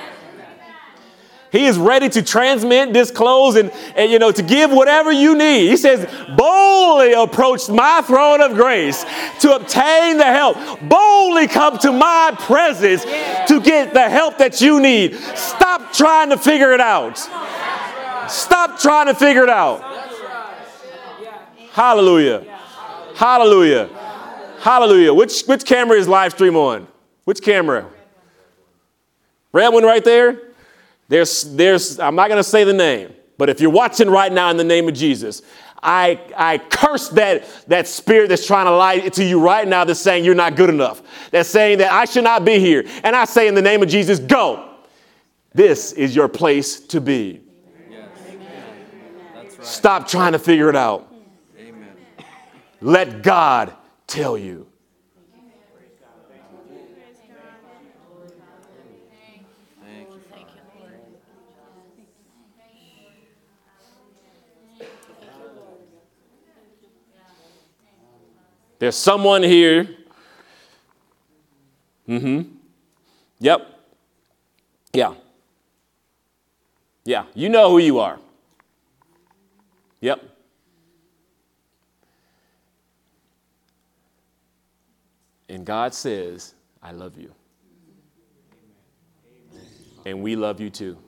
He is ready to transmit, disclose, and to give whatever you need. He says, boldly approach my throne of grace to obtain the help. Boldly come to my presence to get the help that you need. Stop trying to figure it out. Stop trying to figure it out. Hallelujah. Hallelujah. Hallelujah. Which camera is live stream on? Which camera? Red one right there? There's I'm not going to say the name, but if you're watching right now in the name of Jesus, I curse that spirit that's trying to lie to you right now that's saying you're not good enough. That's saying that I should not be here. And I say in the name of Jesus, go. This is your place to be. Yes. That's right. Stop trying to figure it out. Amen. Let God tell you. There's someone here. Yep. Yeah. Yeah. You know who you are. Yep. And God says, I love you. And we love you too.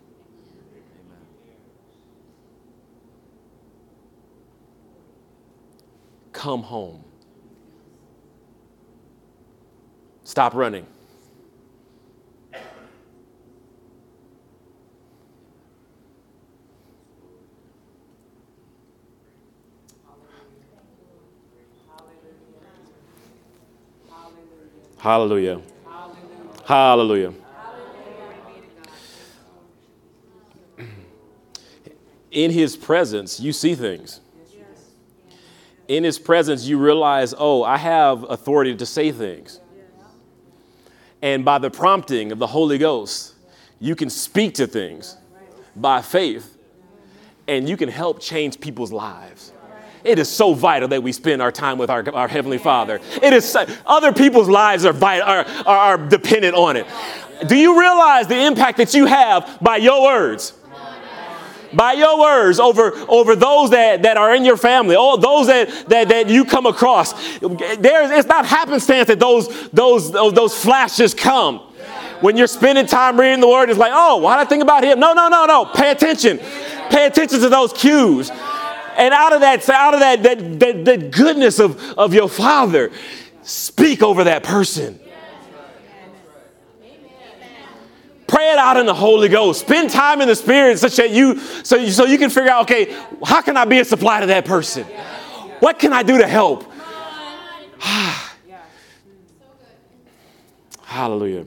Come home. Stop running. Hallelujah. Hallelujah. In his presence, you see things. In his presence, you realize, I have authority to say things. And by the prompting of the Holy Ghost, you can speak to things by faith, and you can help change people's lives. It is so vital that we spend our time with our Heavenly Father. It is other people's lives are vital, are dependent on it. Do you realize the impact that you have by your words? By your words over those that are in your family, all those that you come across. It's not happenstance that those flashes come. When you're spending time reading the word, it's like, why did I think about him? No. Pay attention. Pay attention to those cues. And out of that goodness of your Father, speak over that person. Pray it out in the Holy Ghost. Spend time in the Spirit such that so you can figure out, okay, how can I be a supply to that person? What can I do to help? Hallelujah.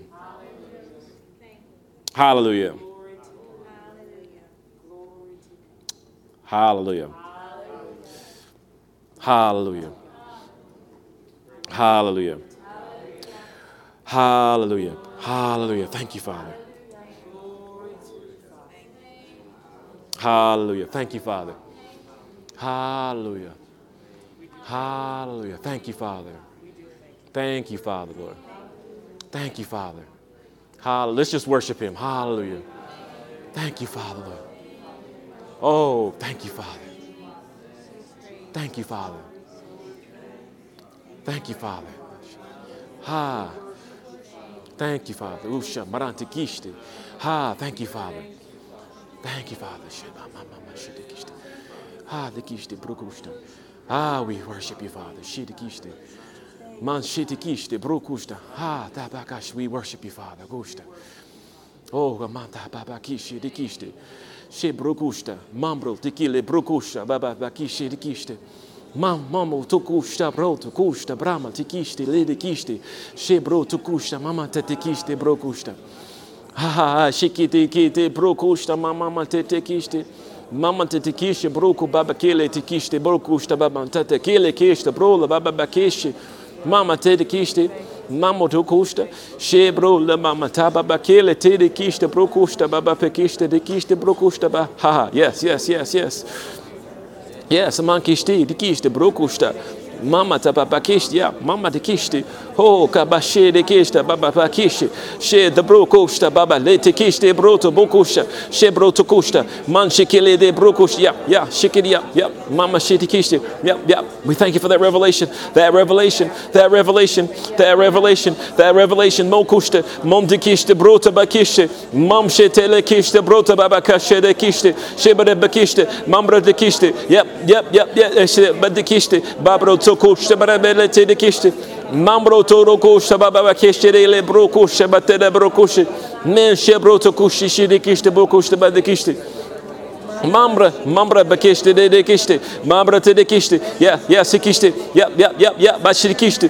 Hallelujah. Hallelujah. Hallelujah. Hallelujah. Hallelujah. Hallelujah. Thank you, Father. Hallelujah. Thank you, Father. Hallelujah. Hallelujah. Thank you, Father. Thank you, Father, Lord. Thank you, Father. Hallelujah. Let's just worship him. Hallelujah. Thank you, Father, Lord. Oh, thank you, Father. Thank you, Father. Thank you, Father. Ha. Thank you, Father. Usha marante kiste. Ha. Thank you, Father. Thank you, Father. Ha. The kiste brukusta. Ah, we worship you, Father. Shidikiste. Man shitikiste brukusta. Ha. Tabakash. We worship you, Father. Gusta. Oh, manta babakishi dikiste. She brukusta. Mambro tikile brukusta. Babakishi dikiste. Mamo tukusta bro tukusta brama tikiste lidikiste. She bro tukusta mama tetikiste brokusta. Ha ha shikiti kiti brokusta mama tetikiste. Mama tetikiste broku babakile tikiste brokusta baba tetikile kiste brola babakiste. Mama tetikiste. Mamo tukusta. She bro la mama tababakile tetikiste brokusta babakiste dikiste brokusta ba. Ha yes. Yes, mankishti, dikishti, brokusta, mama tapapakishti, yeah, mama dikishti, oh, kabashi dikishta, baba pakishi, she the brokusta, baba letikishti, broto bokusha, she brotokusta, manshikili de brokush, yeah, shikidi, yeah, mama shitikishti, yeah. We thank you for that revelation, mokusta, mondikishti, brota bakishti, mamshetele kishti, brota babakashe dekishti, shebade bakishti, mambra dekishti, yep, badikishti, babro tokushti, barabelete dekishti, mambro torokushti, babakishti, le brokushti, batele brokushti, men shebro tokushti, shidikishti, brokushti, badikishti. Mambra bakishti de kishti, mambra te de kishti, yeah, sikishti, yeah, bashikishti,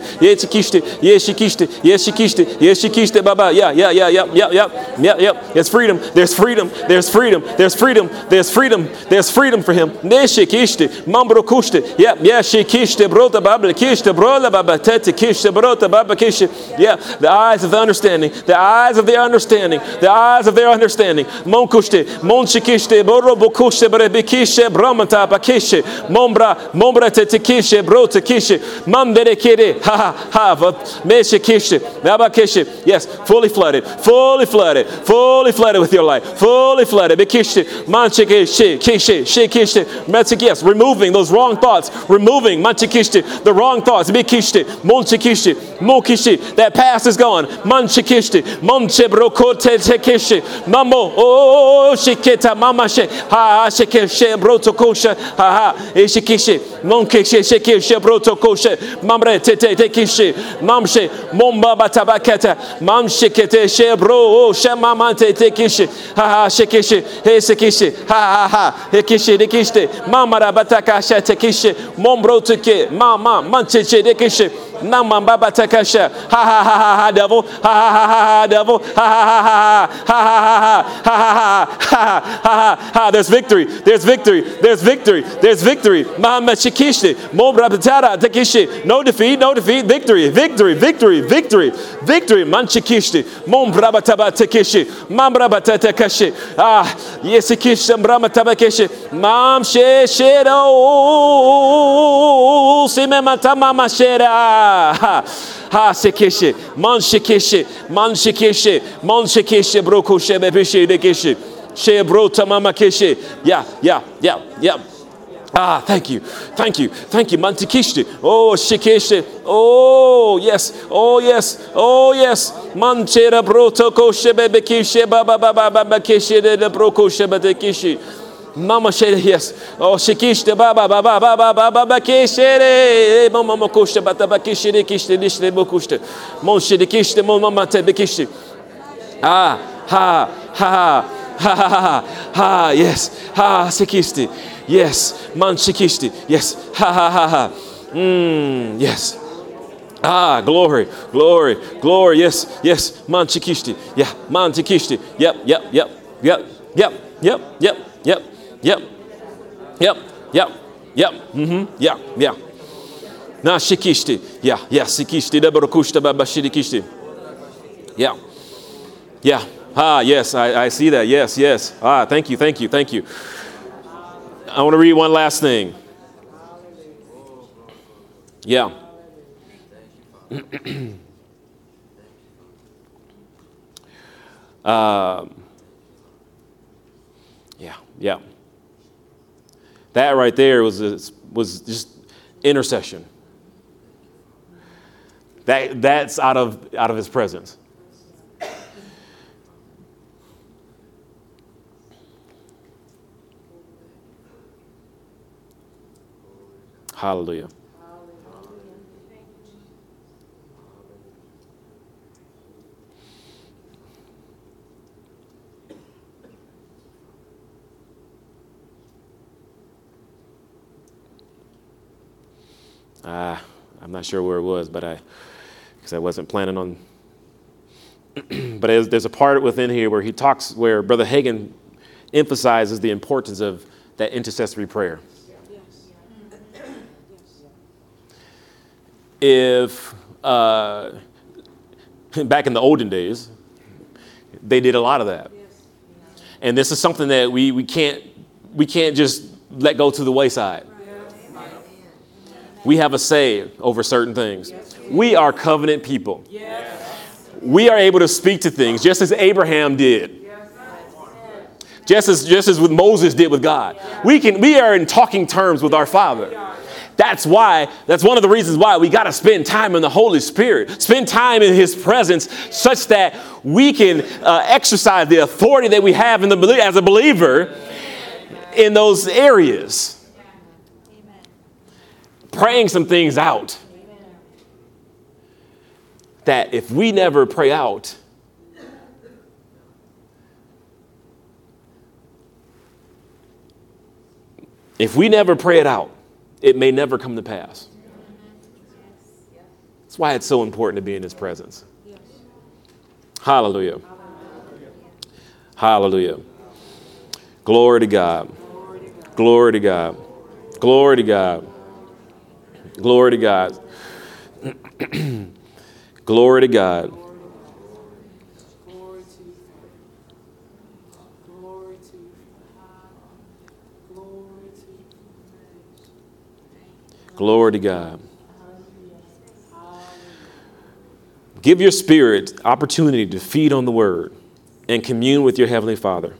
shikishti, baba, yeah. There's freedom for him. Ne shikishti, mambro kushti, yeah, shikishti, brota baba kishti, brola baba tete kishti, brota baba kishti, yeah. The eyes of their understanding, mon kushti, mon shikishti, boro kushe brekishe bramata bakishe mombra tetikishe bro tekishe mamdere kere ha meshikishe babakishe. Yes, fully flooded with your life, fully flooded bekishe manchikishe kishe metik. Yes, removing those wrong thoughts, manchikishe the wrong thoughts, bekishe monchikishe mokishi. That past is gone, manchikishe monche brokote tekishe mamo oh shiketa mama she ha shekeshe brotokosha ha eshikishe monkeshe shekeshe brotokosha mamre tete tekishe mamshe momba batabakata mamshekete shebro shamamante tekishe ha shekeshe hesekishe ha hekishe dekishe mamara batakasha tekishe mombrotoke mama mancheche dekishe Nama baba takasha ha devil ha devil ha. There's victory mama shikishte mobra batara takishi. No defeat, victory manchikishte mombra bataba takishi mambra batata kashi yesikish mbrama tabakeshi mam shedo simema tamama shera ha sekeshe manshikeshe brokoshe bebishe dekeshe she brota mama keshe yeah. Thank you mantikishte oh shikeshe oh yes manchera broto koshe bebekishe baba keshe de brokoshe bedekishe Mama shere yes. Oh shikishte baba kishre mama koshte baba kishre kishte dishre bokushte mon shirikishte mon mama te bekishte ha yes ha shikishte yes man shikishte yes ha yes Ah, glory, glory, glory. Yes, yes. Manchikishti. Yeah, manchikishti. Yep, yep, yep, yep, yep, yep, yep, yep, yep, yep, yep, yep. Yeah, yeah. Na shikishti. Yeah, yeah. Sikishti. Debarukushta babashidikishti. Yeah, yeah. Ah, yes, I see that. Yes, yes. Ah, thank you, thank you, thank you. I want to read one last thing. Yeah. Yeah. That right there was just intercession. That's out of his presence. Hallelujah. I'm not sure where it was, because I wasn't planning on. But there's a part within here where Brother Hagin emphasizes the importance of that intercessory prayer. If back in the olden days, they did a lot of that, and this is something that we can't just let go to the wayside. We have a say over certain things. We are covenant people. We are able to speak to things just as Abraham did. Just as what Moses did with God. We are in talking terms with our Father. That's one of the reasons why we got to spend time in the Holy Spirit. Spend time in his presence such that we can exercise the authority that we have as a believer in those areas. Praying some things out that if we never pray out, if we never pray it out, it may never come to pass. That's why it's so important to be in his presence. Hallelujah. Hallelujah. Glory to God. Glory to God. Glory to God. Glory to God. Glory to God. Glory to God. Give your spirit opportunity to feed on the word and commune with your Heavenly Father.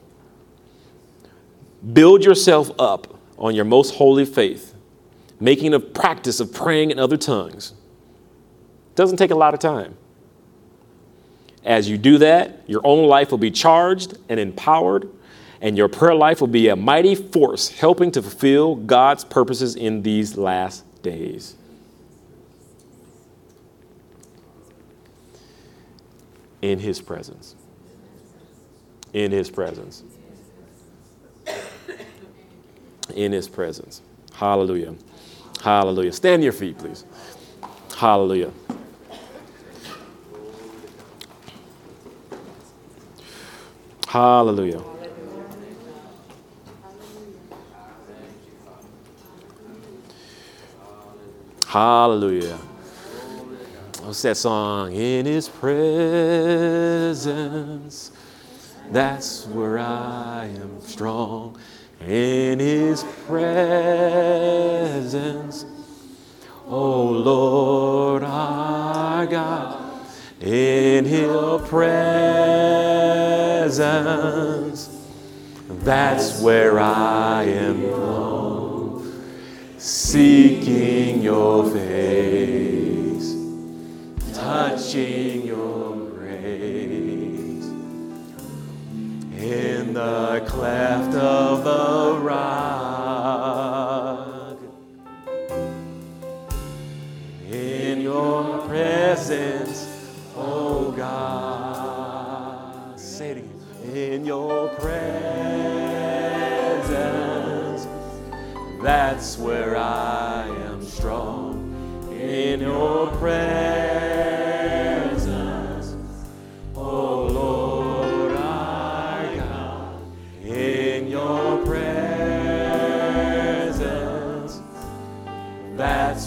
Build yourself up on your most holy faith, making a practice of praying in other tongues. Doesn't take a lot of time. As you do that, your own life will be charged and empowered, and your prayer life will be a mighty force helping to fulfill God's purposes in these last days. In his presence. In his presence. In his presence. Hallelujah. Hallelujah. Stand to your feet, please. Hallelujah. Hallelujah. Hallelujah. What's that song? In his presence, that's where I am strong. In his presence, oh Lord our God, in his presence, that's where I am known, seeking your face, touching your grace, in the cleft of the rock, in your presence, oh God. Say it again. In your presence, that's where I am strong. In your presence,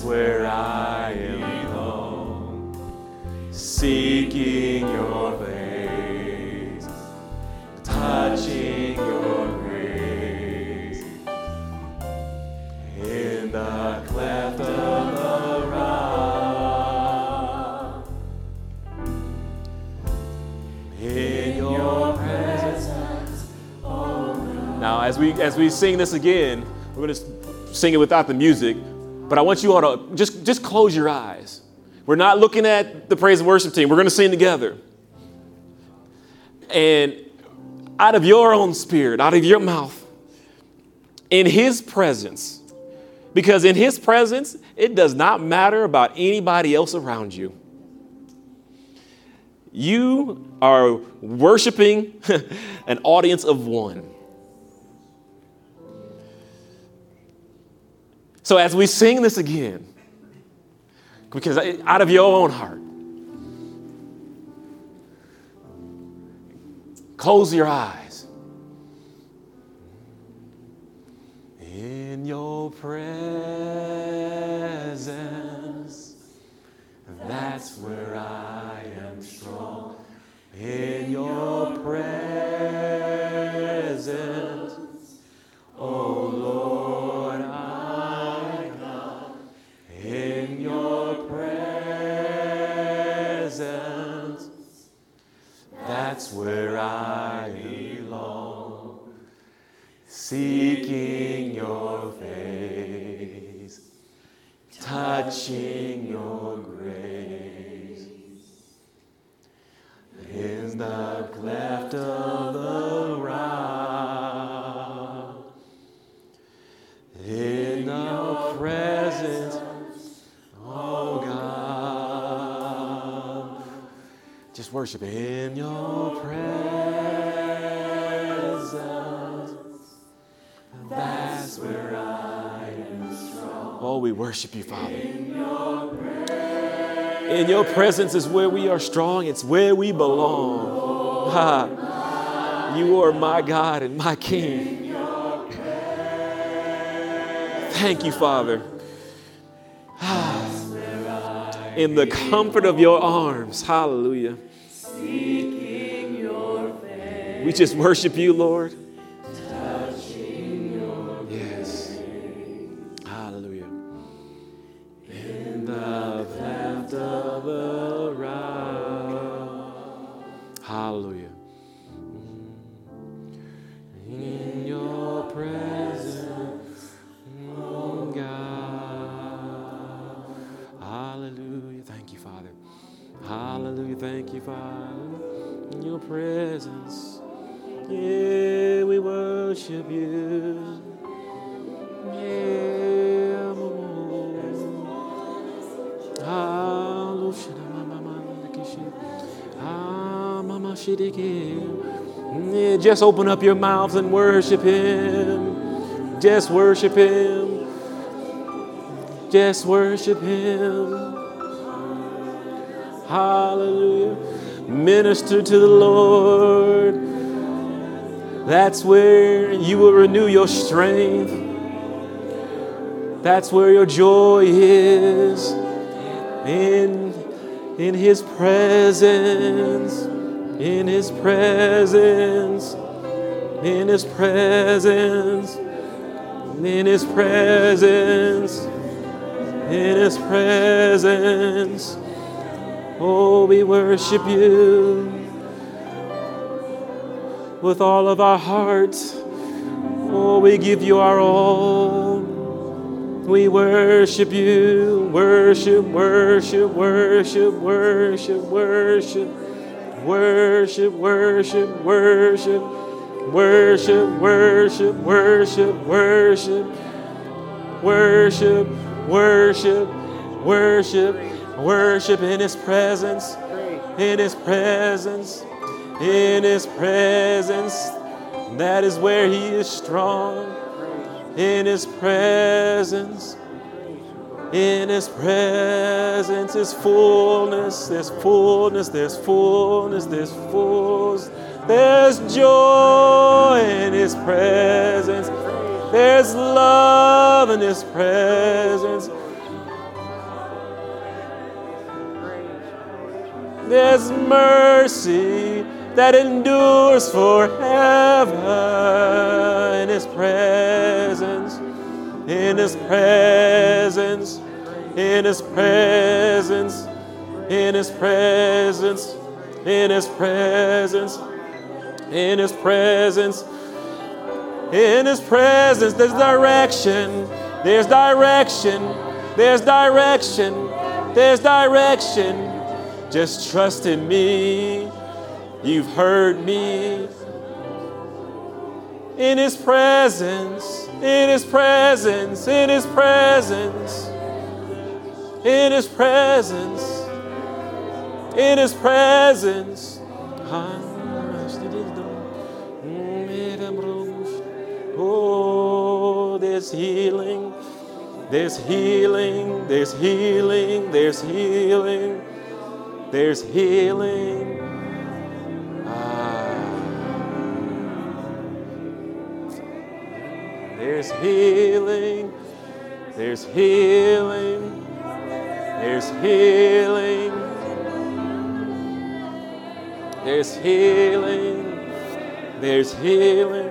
where I belong, seeking your face, touching your grace. In the cleft of the rock, in your presence, oh God. Now, as we sing this again, we're going to sing it without the music, but I want you all to just close your eyes. We're not looking at the praise and worship team. We're going to sing together. And out of your own spirit, out of your mouth, in his presence, because in his presence, it does not matter about anybody else around you. You are worshiping an audience of one. So as we sing this again, because out of your own heart, close your eyes. In your presence, that's where I am strong. In your presence, oh Lord, I come. In your presence, that's where I belong. Seeking your face, touching your grace. In the cleft of the rock, in your presence, oh God. Just worship in your presence. That's where I am strong. Oh, we worship you, Father. In your presence is where we are strong. It's where we belong. You are my God and my King. Thank you, Father. In the comfort of your arms. Hallelujah. We just worship you, Lord. Yes. Hallelujah. In the cleft of the rock. Hallelujah. In your presence, oh God. Hallelujah. Thank you, Father. Hallelujah. Thank you, Father. In your presence. Yeah, we worship you. Yeah. Yeah, just open up your mouths and worship him. Just worship him. Just worship him. Hallelujah. Minister to the Lord. That's where you will renew your strength. That's where your joy is. In his presence. In his presence. In his presence. In his presence. In his presence. Oh, we worship you with all of our hearts. Oh, we give you our all. We worship you. Worship, worship, worship, worship, worship. Worship, worship, worship. Worship, worship, worship, worship. Worship, worship, worship. Worship in his presence, in his presence, in his presence. That is where he is strong. In his presence, in his presence is fullness, there's fullness, there's fullness, there's fullness. There's joy in his presence. There's love in his presence. There's mercy that endures forever in His presence, in His presence, in His presence, in His presence, in His presence, in His presence, in His presence. There's direction, there's direction, there's direction, there's direction. Just trust in me. You've heard me. In His presence, in His presence, in His presence, in His presence, in His presence. Oh, there's healing, there's healing, there's healing, there's healing, there's healing. There's healing, there's healing, there's healing, there's healing, there's healing.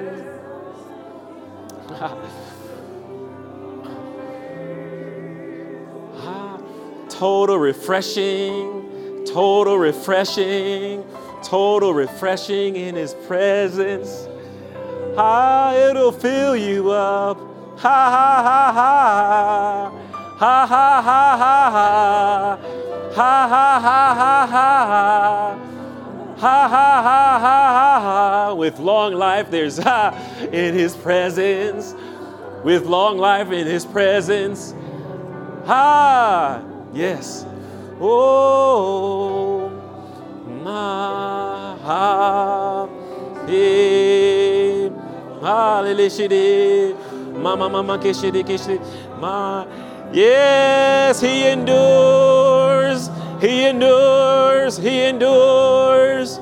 Total refreshing, total refreshing, total refreshing in His presence. It'll fill you up. Ha ha ha ha. Ha ha ha ha ha. Ha ha ha ha ha. Ha ha ha ha ha. With long life there's in His presence. With long life in His presence. Yes. Oh, ma ha. Yes, He endures, He endures, He endures.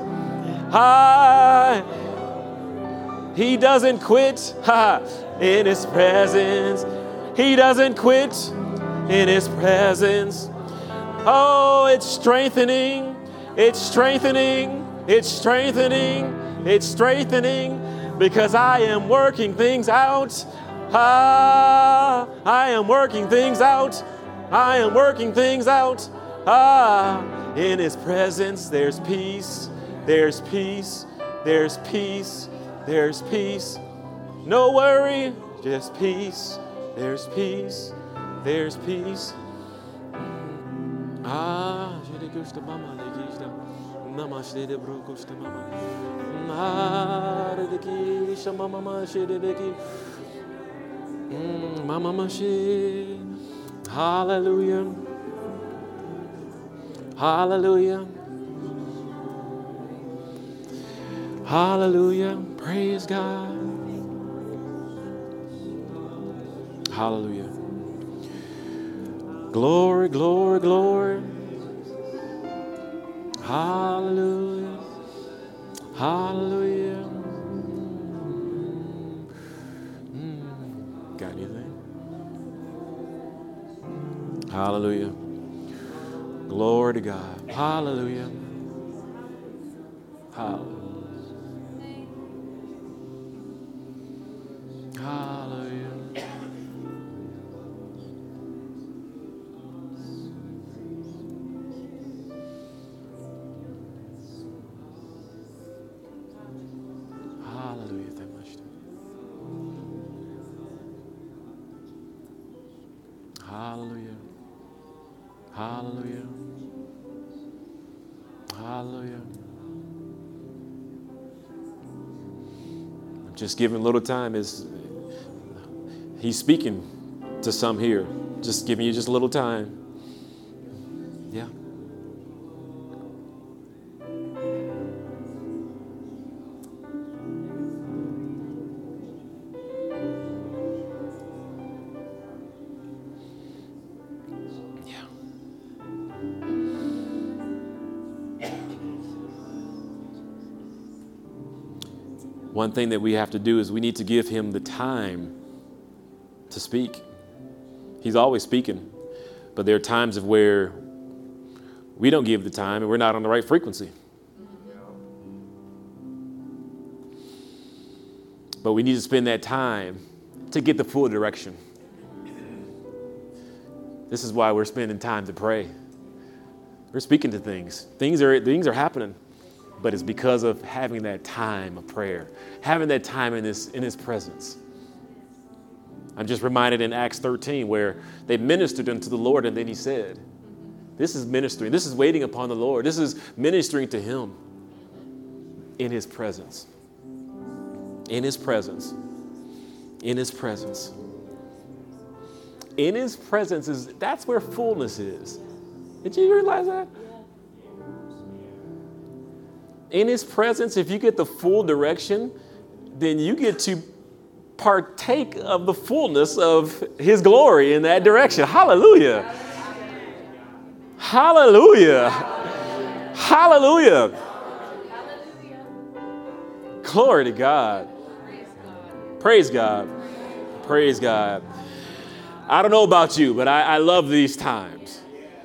He doesn't quit in His presence. He doesn't quit in His presence. Oh, it's strengthening, it's strengthening, it's strengthening, it's strengthening. Because I am working things out. I am working things out. I am working things out. In His presence, there's peace. There's peace. There's peace. There's peace. No worry, just peace. There's peace. There's peace. Hallelujah. Hallelujah. Hallelujah. Praise God. Hallelujah. Glory, glory, glory. Hallelujah. Hallelujah. Got anything? Hallelujah. Glory to God. Hallelujah. Hallelujah. Hallelujah. Hallelujah. Hallelujah. Hallelujah. Hallelujah. Just giving a little time. He's speaking to some here. Just giving you just a little time. Yeah. One thing that we have to do is we need to give Him the time to speak. He's always speaking, but there are times of where We don't give the time, and we're not on the right frequency. But we need to spend that time to get the full direction. This is why we're spending time to pray. We're speaking to things. Things are happening, but it's because of having that time of prayer, having that time in His presence. I'm just reminded in Acts 13 where they ministered unto the Lord, and then He said, this is ministering. This is waiting upon the Lord. This is ministering to Him in His presence. In His presence. In His presence. In His presence that's where fullness is. Did you realize that? In His presence, if you get the full direction, then you get to partake of the fullness of His glory in that direction. Hallelujah. Hallelujah. Hallelujah. Glory to God. Praise God. Praise God. I don't know about you, but I love these times.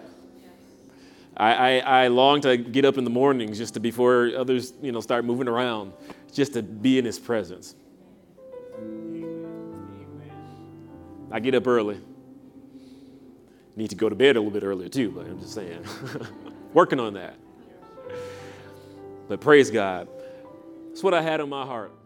I long to get up in the mornings just to before others, start moving around, just to be in His presence. I get up early. Need to go to bed a little bit earlier too, but I'm just saying. Working on that. But praise God. That's what I had on my heart.